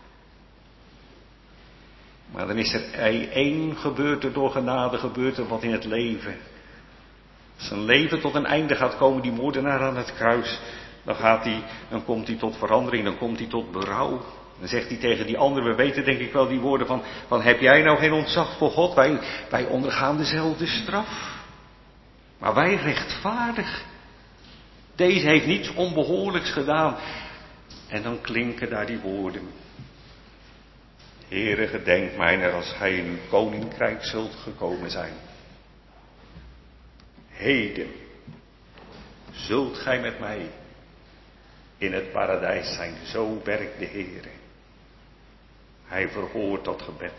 [SPEAKER 2] Maar dan is er één gebeurte door genade, gebeurt er wat in het leven. Als zijn leven tot een einde gaat komen, die moordenaar aan het kruis, dan komt hij tot verandering, dan komt hij tot berouw. Dan zegt hij tegen die anderen, we weten denk ik wel die woorden van heb jij nou geen ontzag voor God? Wij ondergaan dezelfde straf. Maar wij rechtvaardig. Deze heeft niets onbehoorlijks gedaan. En dan klinken daar die woorden. Heere, gedenk mijner als gij in uw koninkrijk zult gekomen zijn. Heden zult gij met mij in het paradijs zijn. Zo werkt de Heere. Hij verhoort dat gebed.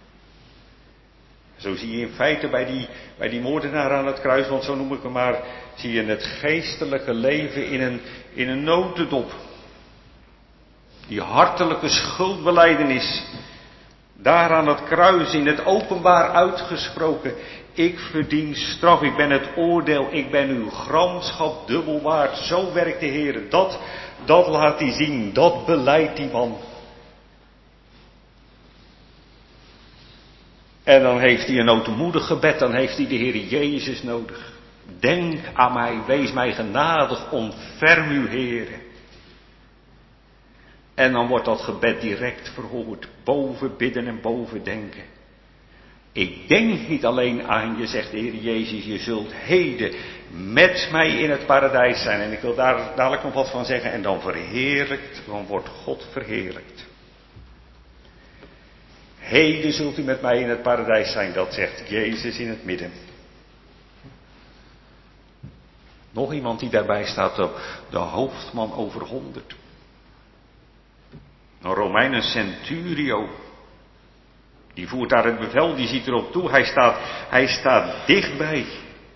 [SPEAKER 2] Zo zie je in feite bij die moordenaar aan het kruis, want zo noem ik hem maar, zie je het geestelijke leven in een notendop. Die hartelijke schuldbelijdenis, daar aan het kruis, in het openbaar uitgesproken. Ik verdien straf, ik ben het oordeel, ik ben uw gramschap dubbel waard. Zo werkt de Heer. Dat laat hij zien, dat beleidt die man. En dan heeft hij een ootmoedig gebed, dan heeft hij de Heer Jezus nodig. Denk aan mij, wees mij genadig, ontferm uw Heere. En dan wordt dat gebed direct verhoord, boven bidden en boven denken. Ik denk niet alleen aan je, zegt de Heer Jezus, je zult heden met mij in het paradijs zijn. En ik wil daar dadelijk nog wat van zeggen. En dan wordt God verheerlijkt. Heden zult u met mij in het paradijs zijn, dat zegt Jezus in het midden. Nog iemand die daarbij staat, de hoofdman over 100. Een Romein, een centurio. Die voert daar het bevel, die ziet erop toe. Hij staat dichtbij.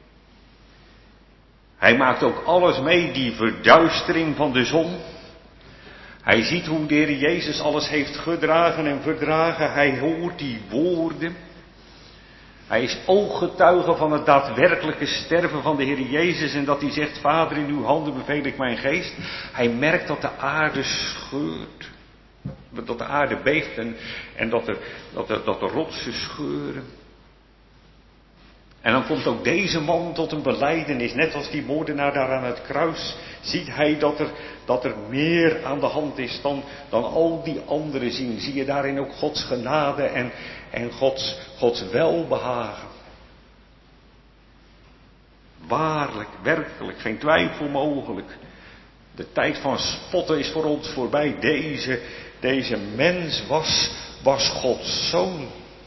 [SPEAKER 2] Hij maakt ook alles mee, die verduistering van de zon. Hij ziet hoe de Heer Jezus alles heeft gedragen en verdragen. Hij hoort die woorden. Hij is ooggetuige van het daadwerkelijke sterven van de Heer Jezus. En dat hij zegt, Vader, in uw handen beveel ik mijn geest. Hij merkt dat de aarde scheurt. Dat de aarde beeft en dat de rotsen scheuren. En dan komt ook deze man tot een belijdenis. Net als die moordenaar daar aan het kruis. Ziet hij dat er meer aan de hand is dan al die anderen zien. Zie je daarin ook Gods genade en Gods welbehagen. Waarlijk, werkelijk, geen twijfel mogelijk. De tijd van spotten is voor ons voorbij. Deze mens was Gods zoon.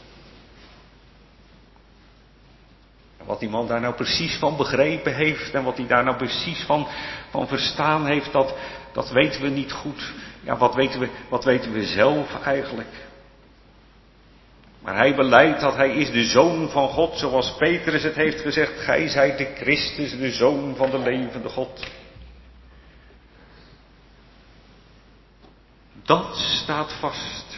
[SPEAKER 2] En wat die man daar nou precies van begrepen heeft en wat hij daar nou precies van verstaan heeft, dat weten we niet goed. Ja, wat weten we zelf eigenlijk? Maar hij belijdt dat hij is de zoon van God, zoals Petrus het heeft gezegd. Gij zijt de Christus, de zoon van de levende God. Dat staat vast.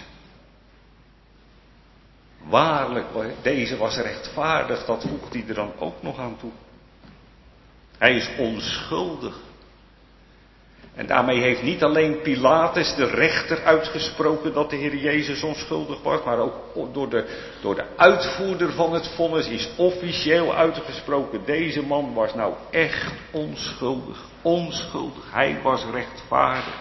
[SPEAKER 2] Waarlijk, deze was rechtvaardig, dat voegt hij er dan ook nog aan toe. Hij is onschuldig. En daarmee heeft niet alleen Pilatus, de rechter, uitgesproken dat de Heer Jezus onschuldig was, maar ook door de uitvoerder van het vonnis is officieel uitgesproken. Deze man was nou echt onschuldig. Onschuldig. Hij was rechtvaardig.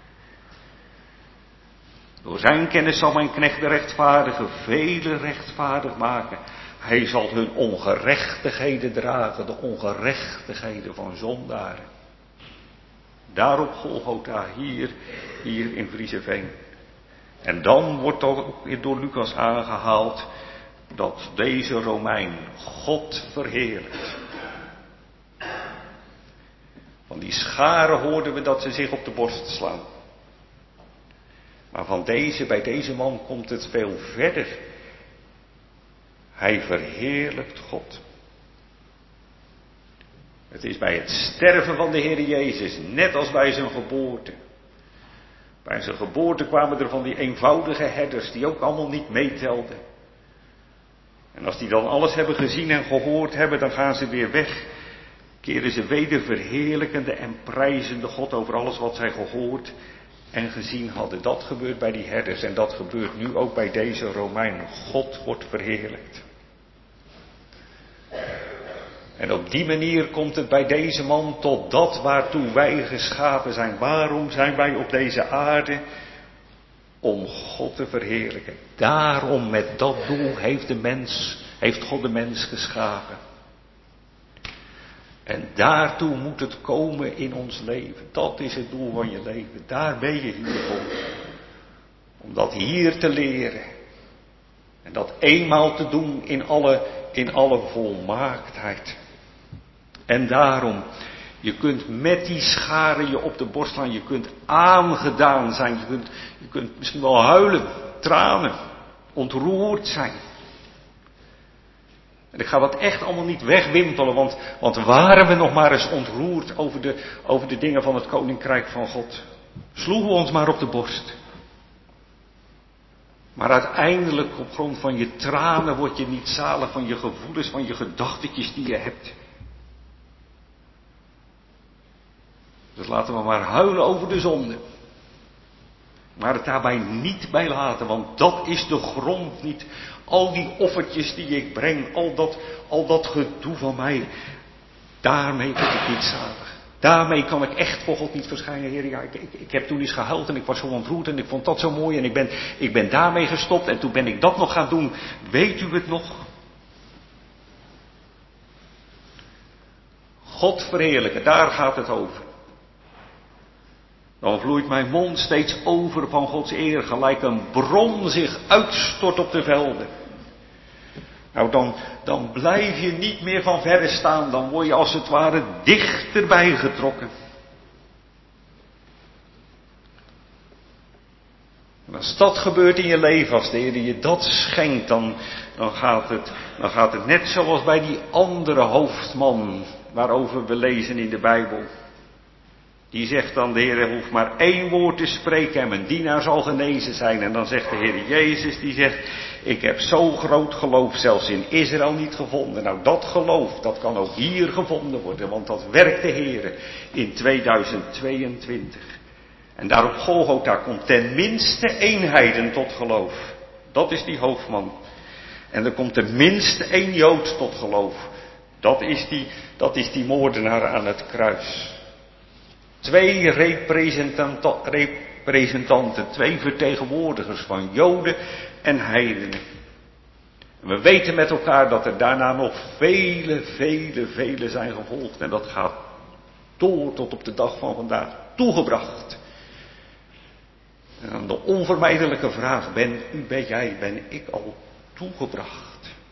[SPEAKER 2] Door zijn kennis zal mijn knecht de rechtvaardige vele rechtvaardig maken. Hij zal hun ongerechtigheden dragen, de ongerechtigheden van zondaren. Daar op Golgotha, hier in Vriezeveen. En dan wordt dat ook weer door Lucas aangehaald dat deze Romein God verheerlijkt. Van die scharen hoorden we dat ze zich op de borst slaan. Maar bij deze man komt het veel verder. Hij verheerlijkt God. Het is bij het sterven van de Heer Jezus, net als bij zijn geboorte. Bij zijn geboorte kwamen er van die eenvoudige herders die ook allemaal niet meetelden. En als die dan alles hebben gezien en gehoord hebben, dan gaan ze weer weg. Keren ze weder verheerlijkende en prijzende God over alles wat zij gehoord en gezien hadden. Dat gebeurt bij die herders en dat gebeurt nu ook bij deze Romein. God wordt verheerlijkt. En op die manier komt het bij deze man tot dat waartoe wij geschapen zijn. Waarom zijn wij op deze aarde? Om God te verheerlijken. Daarom, met dat doel heeft God de mens geschapen. En daartoe moet het komen in ons leven. Dat is het doel van je leven. Daar ben je hier voor. Om dat hier te leren. En dat eenmaal te doen in alle volmaaktheid. En daarom, je kunt met die scharen je op de borst slaan. Je kunt aangedaan zijn. Je kunt misschien wel huilen, tranen, ontroerd zijn. En ik ga dat echt allemaal niet wegwimpelen, want waren we nog maar eens ontroerd over de dingen van het Koninkrijk van God. Sloegen we ons maar op de borst. Maar uiteindelijk, op grond van je tranen, word je niet zalig van je gevoelens, van je gedachtetjes die je hebt. Dus laten we maar huilen over de zonde. Maar het daarbij niet bij laten, want dat is de grond niet. Al die offertjes die ik breng, al dat gedoe van mij, daarmee word ik niet zalig. Daarmee kan ik echt voor God niet verschijnen. Heer, ja, ik heb toen eens gehuild en ik was zo ontroerd en ik vond dat zo mooi en ik ben daarmee gestopt en toen ben ik dat nog gaan doen. Weet u het nog? God verheerlijken, daar gaat het over. Dan vloeit mijn mond steeds over van Gods eer, gelijk een bron zich uitstort op de velden. Nou, dan blijf je niet meer van verre staan, dan word je als het ware dichterbij getrokken. En als dat gebeurt in je leven, als de Heer je dat schenkt, dan gaat het net zoals bij die andere hoofdman waarover we lezen in de Bijbel. Die zegt dan, de Heer hoeft maar 1 woord te spreken en mijn dienaar zal genezen zijn. En dan zegt de Heer Jezus, die zegt, ik heb zo groot geloof zelfs in Israël niet gevonden. Nou, dat geloof, dat kan ook hier gevonden worden, want dat werkt de Heer in 2022. En daar op Golgotha komt ten minste 1 heiden tot geloof. Dat is die hoofdman. En er komt ten minste 1 Jood tot geloof. Dat is die moordenaar aan het kruis. 2 representanten, 2 vertegenwoordigers van Joden en heidenen. En we weten met elkaar dat er daarna nog vele zijn gevolgd. En dat gaat door tot op de dag van vandaag toegebracht. En dan de onvermijdelijke vraag, ben ik al toegebracht?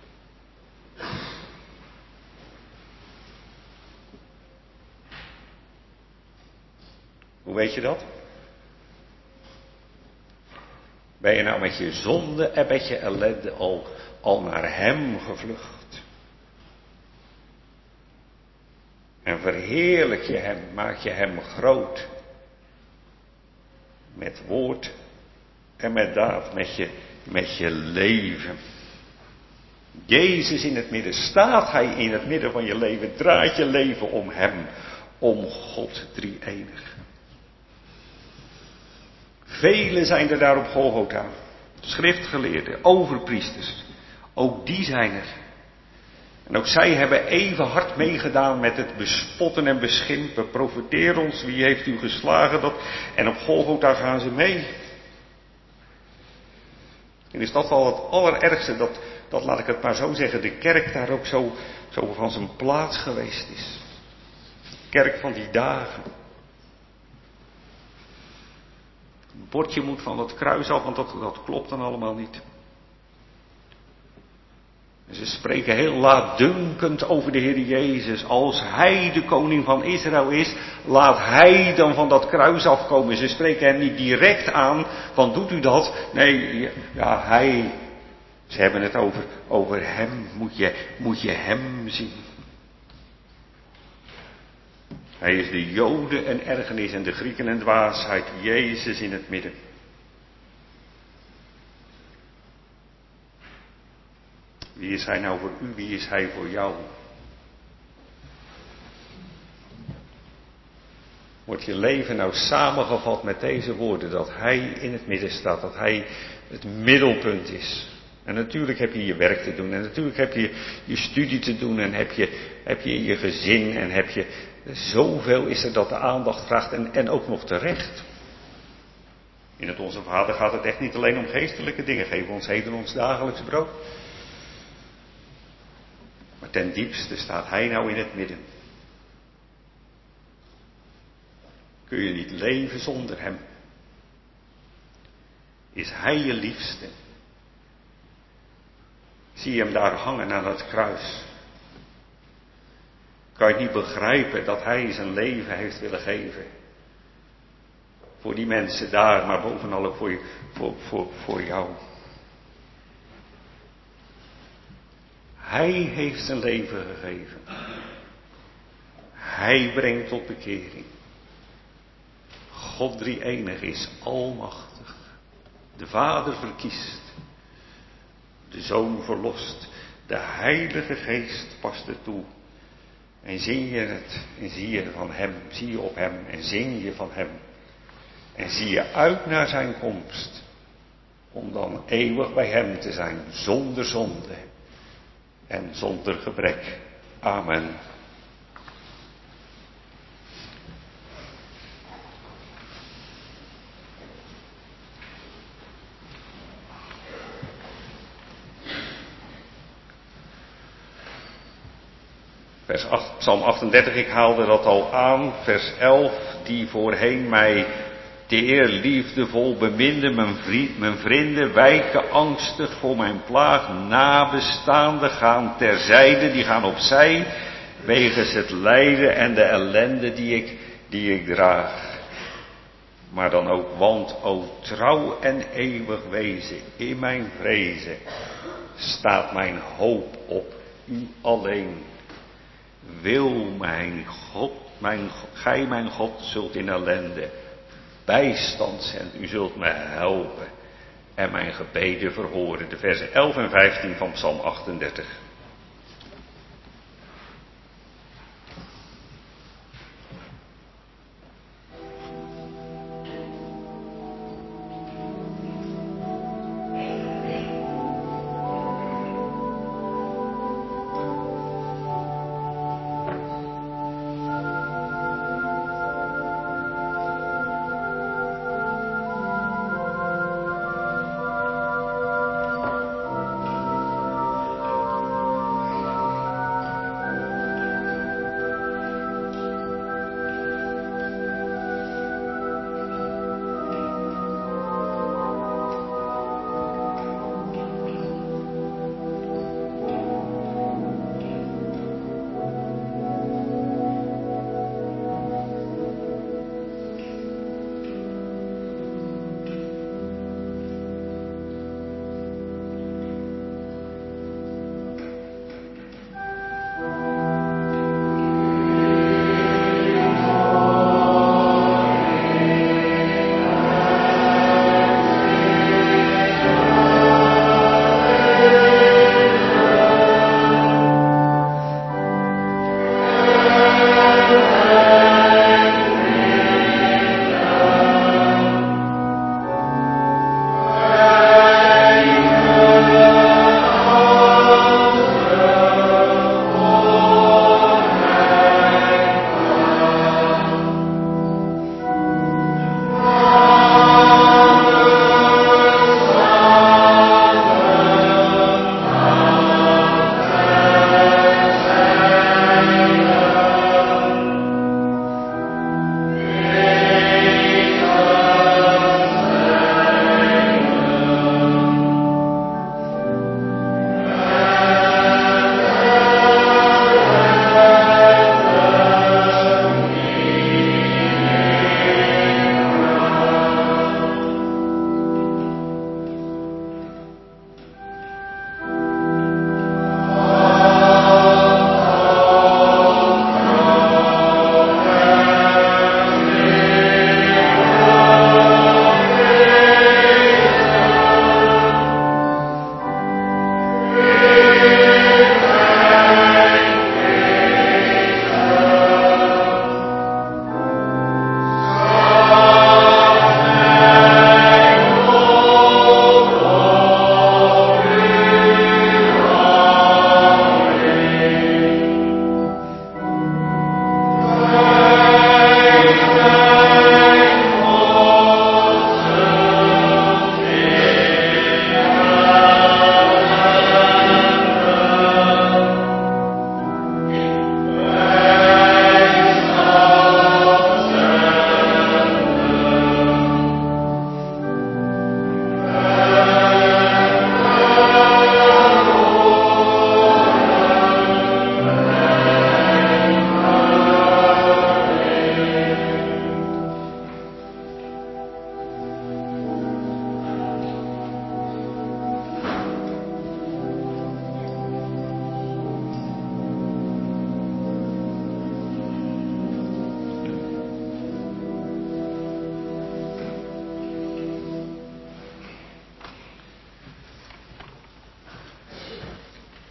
[SPEAKER 2] Hoe weet je dat? Ben je nou met je zonde en met je ellende al naar hem gevlucht? En verheerlijk je hem, maak je hem groot. Met woord en met daad, met je leven. Jezus in het midden, staat hij in het midden van je leven, draait je leven om hem, om God drie-enig. Velen zijn er daar op Golgotha, schriftgeleerden, overpriesters, ook die zijn er. En ook zij hebben even hard meegedaan met het bespotten en beschimpen. Profeteer ons, wie heeft u geslagen? En op Golgotha gaan ze mee. En is dat wel het allerergste, dat laat ik het maar zo zeggen, de kerk daar ook zo van zijn plaats geweest is. De kerk van die dagen. bordje moet van het kruis af, want dat klopt dan allemaal niet. En ze spreken heel laatdunkend over de Heer Jezus. Als Hij de koning van Israël is, laat Hij dan van dat kruis afkomen. Ze spreken hem niet direct aan, van doet u dat? Nee, ja, Hij. Ze hebben het over Hem, moet je Hem zien. Hij is de Joden en ergernis en de Grieken en dwaasheid, Jezus in het midden. Wie is Hij nou voor u, wie is Hij voor jou? Wordt je leven nou samengevat met deze woorden, dat Hij in het midden staat, dat Hij het middelpunt is. En natuurlijk heb je je werk te doen en natuurlijk heb je je studie te doen en heb je je gezin en heb je, zoveel is er dat de aandacht vraagt en ook nog terecht. In het Onze Vader gaat het echt niet alleen om geestelijke dingen, geef ons heden ons dagelijks brood. Maar ten diepste staat Hij nou in het midden. Kun je niet leven zonder Hem? Is Hij je liefste? Zie je Hem daar hangen aan het kruis? Kan je niet begrijpen dat Hij zijn leven heeft willen geven? Voor die mensen daar, maar bovenal ook voor jou. Hij heeft zijn leven gegeven. Hij brengt tot bekering. God drie-enig is almachtig. De Vader verkiest. De Zoon verlost. De Heilige Geest past er toe. En zing je het en zie je van Hem, zie je op Hem en zing je van Hem. En zie je uit naar zijn komst. Om dan eeuwig bij Hem te zijn, zonder zonde en zonder gebrek. Amen. Psalm 38, ik haalde dat al aan, vers 11, die voorheen mij teer, liefdevol beminde, mijn vrienden wijken angstig voor mijn plaag, nabestaanden gaan terzijde, die gaan opzij, wegens het lijden en de ellende die ik draag. Maar dan ook, want o trouw en eeuwig wezen, in mijn vrezen staat mijn hoop op u alleen. Wil mijn God, gij mijn God zult in ellende bijstand zenden, u zult mij helpen en mijn gebeden verhoren. De versen 11 en 15 van Psalm 38.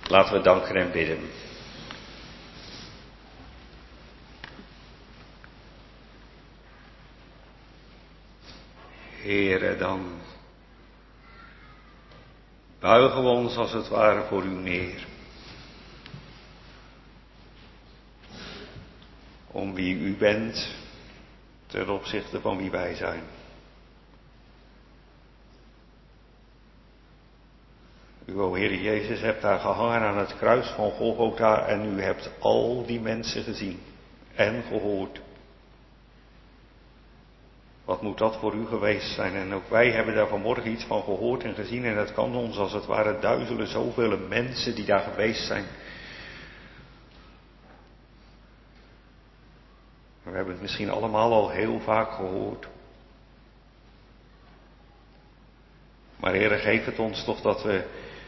[SPEAKER 2] Laten we danken en bidden. Heere, dan buigen we ons als het ware voor u neer. Om wie u bent ten opzichte van wie wij zijn. U, o Heer Jezus, hebt daar gehangen aan het kruis van Golgotha en u hebt al die mensen gezien en gehoord. Wat moet dat voor u geweest zijn? En ook wij hebben daar vanmorgen iets van gehoord en gezien en het kan ons als het ware duizelen zoveel mensen die daar geweest zijn. We hebben het misschien allemaal al heel vaak gehoord. Maar Heere, geef het ons toch dat we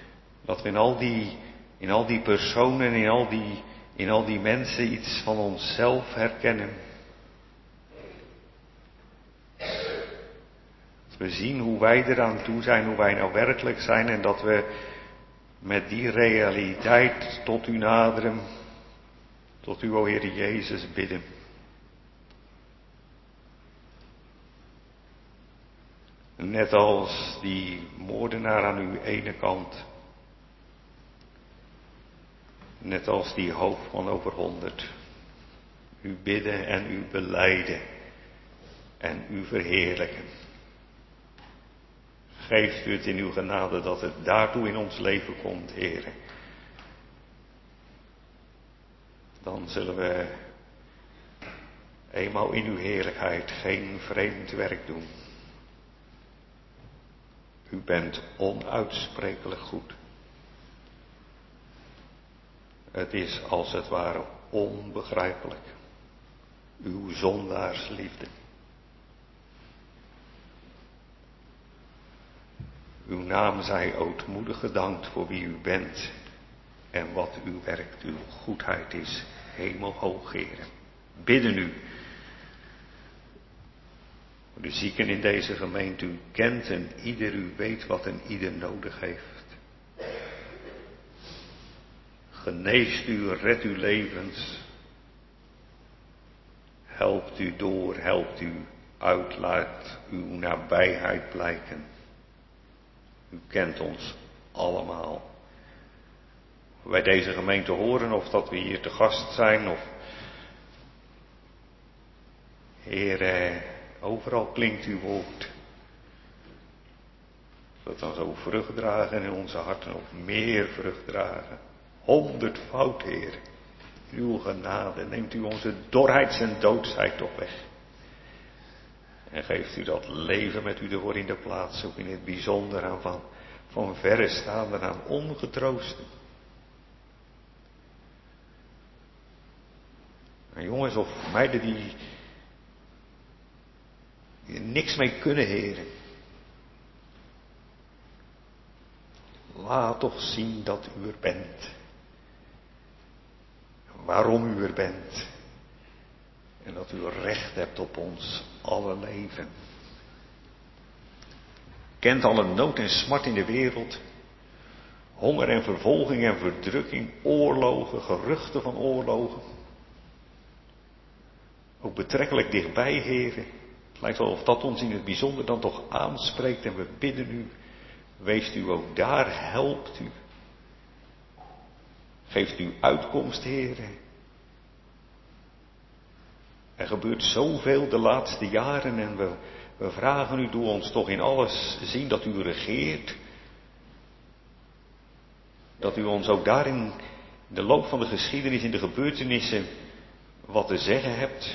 [SPEAKER 2] in al die personen, in al die mensen iets van onszelf herkennen. Dat we zien hoe wij eraan toe zijn, hoe wij nou werkelijk zijn en dat we met die realiteit tot u naderen, tot u, o Heer Jezus, bidden. Net als die moordenaar aan uw ene kant. Net als die hoofdman over 100. U bidden en u belijden. En u verheerlijken. Geeft u het in uw genade dat het daartoe in ons leven komt, Heere. Dan zullen we eenmaal in uw heerlijkheid geen vreemd werk doen. U bent onuitsprekelijk goed. Het is als het ware onbegrijpelijk. Uw zondaarsliefde. Uw naam zij ootmoedig gedankt voor wie u bent en wat u werkt. Uw goedheid is hemelhoog, Heere. Bidden u. Voor de zieken in deze gemeente, u kent en u weet wat en ieder nodig heeft. Geneest u, redt uw levens. Helpt u door, helpt u uit, laat uw nabijheid blijken. U kent ons allemaal. Of wij deze gemeente horen of dat we hier te gast zijn of... Heer, overal klinkt uw woord. Dat dan zo vrucht dragen in onze harten of meer vrucht dragen. 100-fout, Heer. Uw genade. Neemt u onze dorheid en doodsheid toch weg. En geeft u dat leven met u ervoor in de plaats. Ook in het bijzonder aan van verre staanden aan ongetroosten. En jongens of meiden die er niks mee kunnen, Heren. Laat toch zien dat u er bent. Waarom u er bent. En dat u recht hebt op ons alle leven. Kent alle nood en smart in de wereld. Honger en vervolging en verdrukking. Oorlogen, geruchten van oorlogen. Ook betrekkelijk dichtbij, Heren. Het lijkt wel of dat ons in het bijzonder dan toch aanspreekt en we bidden u. Weest u ook daar, helpt u. Geeft u uitkomst, Heren. Er gebeurt zoveel de laatste jaren en we vragen u, doe ons toch in alles zien dat u regeert. Dat u ons ook daarin, in de loop van de geschiedenis, in de gebeurtenissen, wat te zeggen hebt.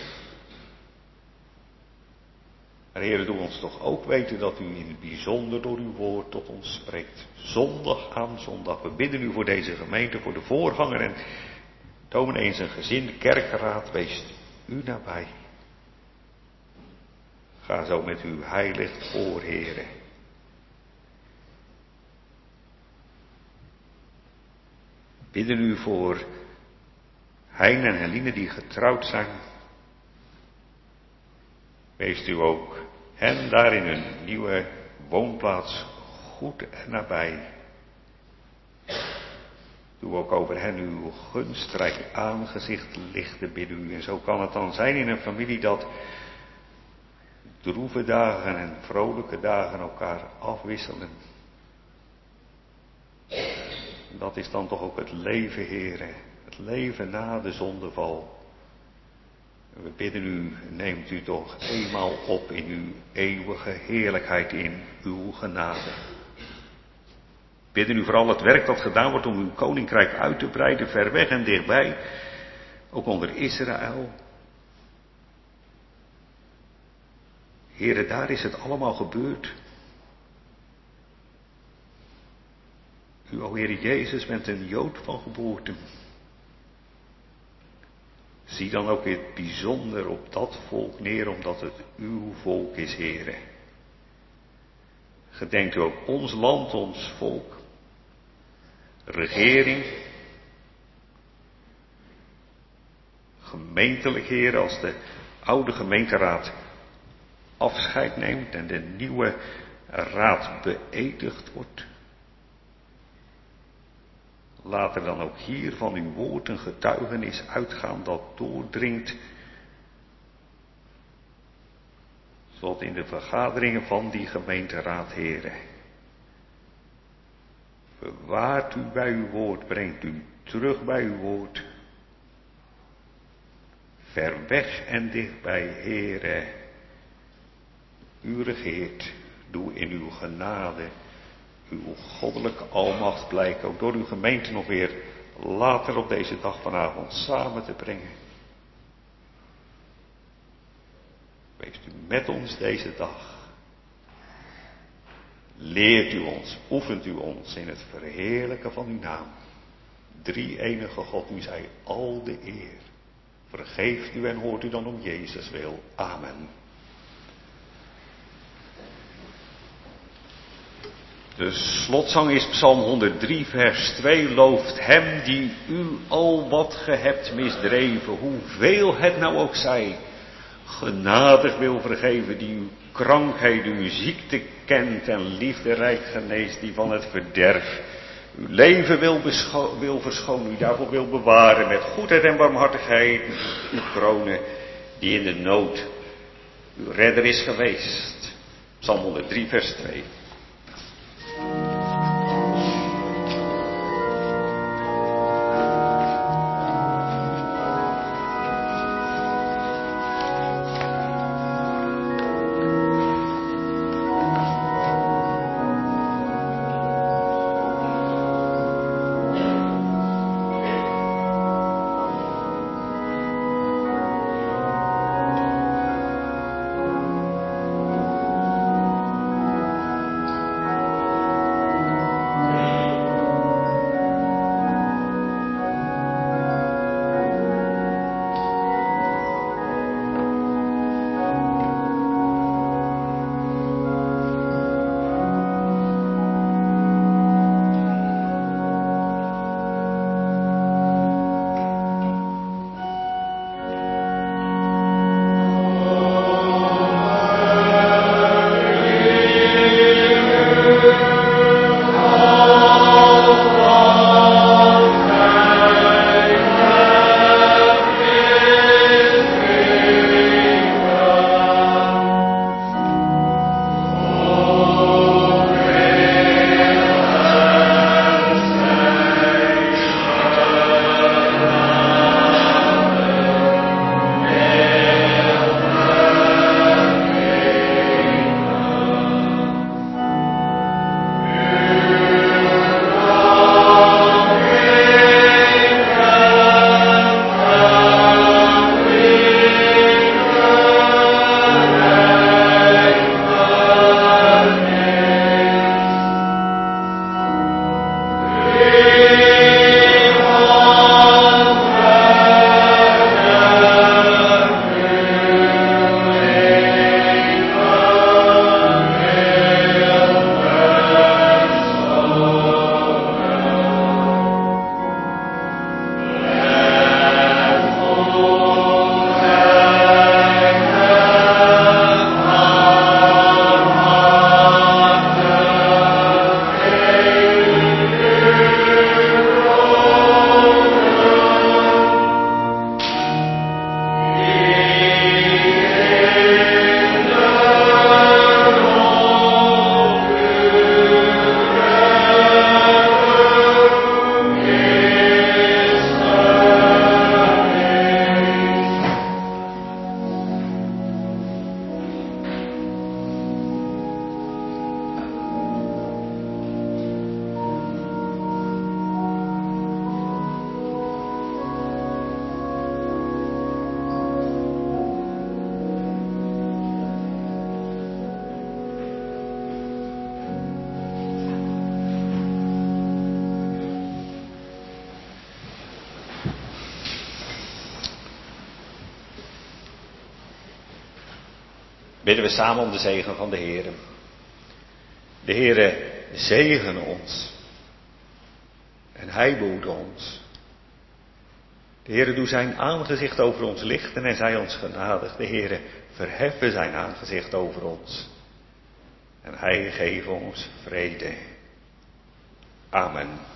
[SPEAKER 2] Maar Heer, doe ons toch ook weten dat u in het bijzonder door uw woord tot ons spreekt. Zondag aan zondag. We bidden u voor deze gemeente, voor de voorganger en dominee en zijn gezin, de kerkenraad, wees u nabij. Ga zo met uw heilig voor, Heere. Bidden u voor Hein en Heline die getrouwd zijn. Wees u ook hen daar in hun nieuwe woonplaats goed en nabij. Doe ook over hen uw gunstrijk aangezicht lichten, bidden u. En zo kan het dan zijn in een familie dat droeve dagen en vrolijke dagen elkaar afwisselen. Dat is dan toch ook het leven, Heere. Het leven na de zondeval. We bidden u, neemt u toch eenmaal op in uw eeuwige heerlijkheid, in uw genade. Bidden u vooral het werk dat gedaan wordt om uw koninkrijk uit te breiden, ver weg en dichtbij. Ook onder Israël. Heere, daar is het allemaal gebeurd. U, o Heere Jezus, bent een Jood van geboorte. Zie dan ook in het bijzonder op dat volk neer, omdat het uw volk is, Heere. Gedenkt u ook ons land, ons volk, regering, gemeentelijk, Heere, als de oude gemeenteraad afscheid neemt en de nieuwe raad beëdigd wordt. Laat er dan ook hier van uw woord een getuigenis uitgaan dat doordringt tot in de vergaderingen van die gemeenteraad, Heere. Bewaart u bij uw woord, brengt u terug bij uw woord. Ver weg en dichtbij, Heere. U regeert, doe in uw genade uw goddelijke almacht blijken, ook door uw gemeente nog weer later op deze dag vanavond samen te brengen. Wees u met ons deze dag. Leert u ons, oefent u ons in het verheerlijken van uw naam. Drie-enige God, u zij al de eer. Vergeeft u en hoort u dan om Jezus wil. Amen. De slotzang is Psalm 103, vers 2. Looft hem die u al wat ge hebt misdreven, hoeveel het nou ook zij, genadig wil vergeven, die uw krankheid, uw ziekte kent en liefderijk geneest, die van het verderf uw leven wil verschonen, u daarvoor wil bewaren met goedheid en barmhartigheid, uw kronen, die in de nood uw redder is geweest. Psalm 103, vers 2. bidden we samen om de zegen van de Heere. De Heere zegene ons. En Hij behoede ons. De Heere doe zijn aangezicht over ons lichten en zij ons genadig. De Heere verheffen zijn aangezicht over ons. En Hij geeft ons vrede. Amen.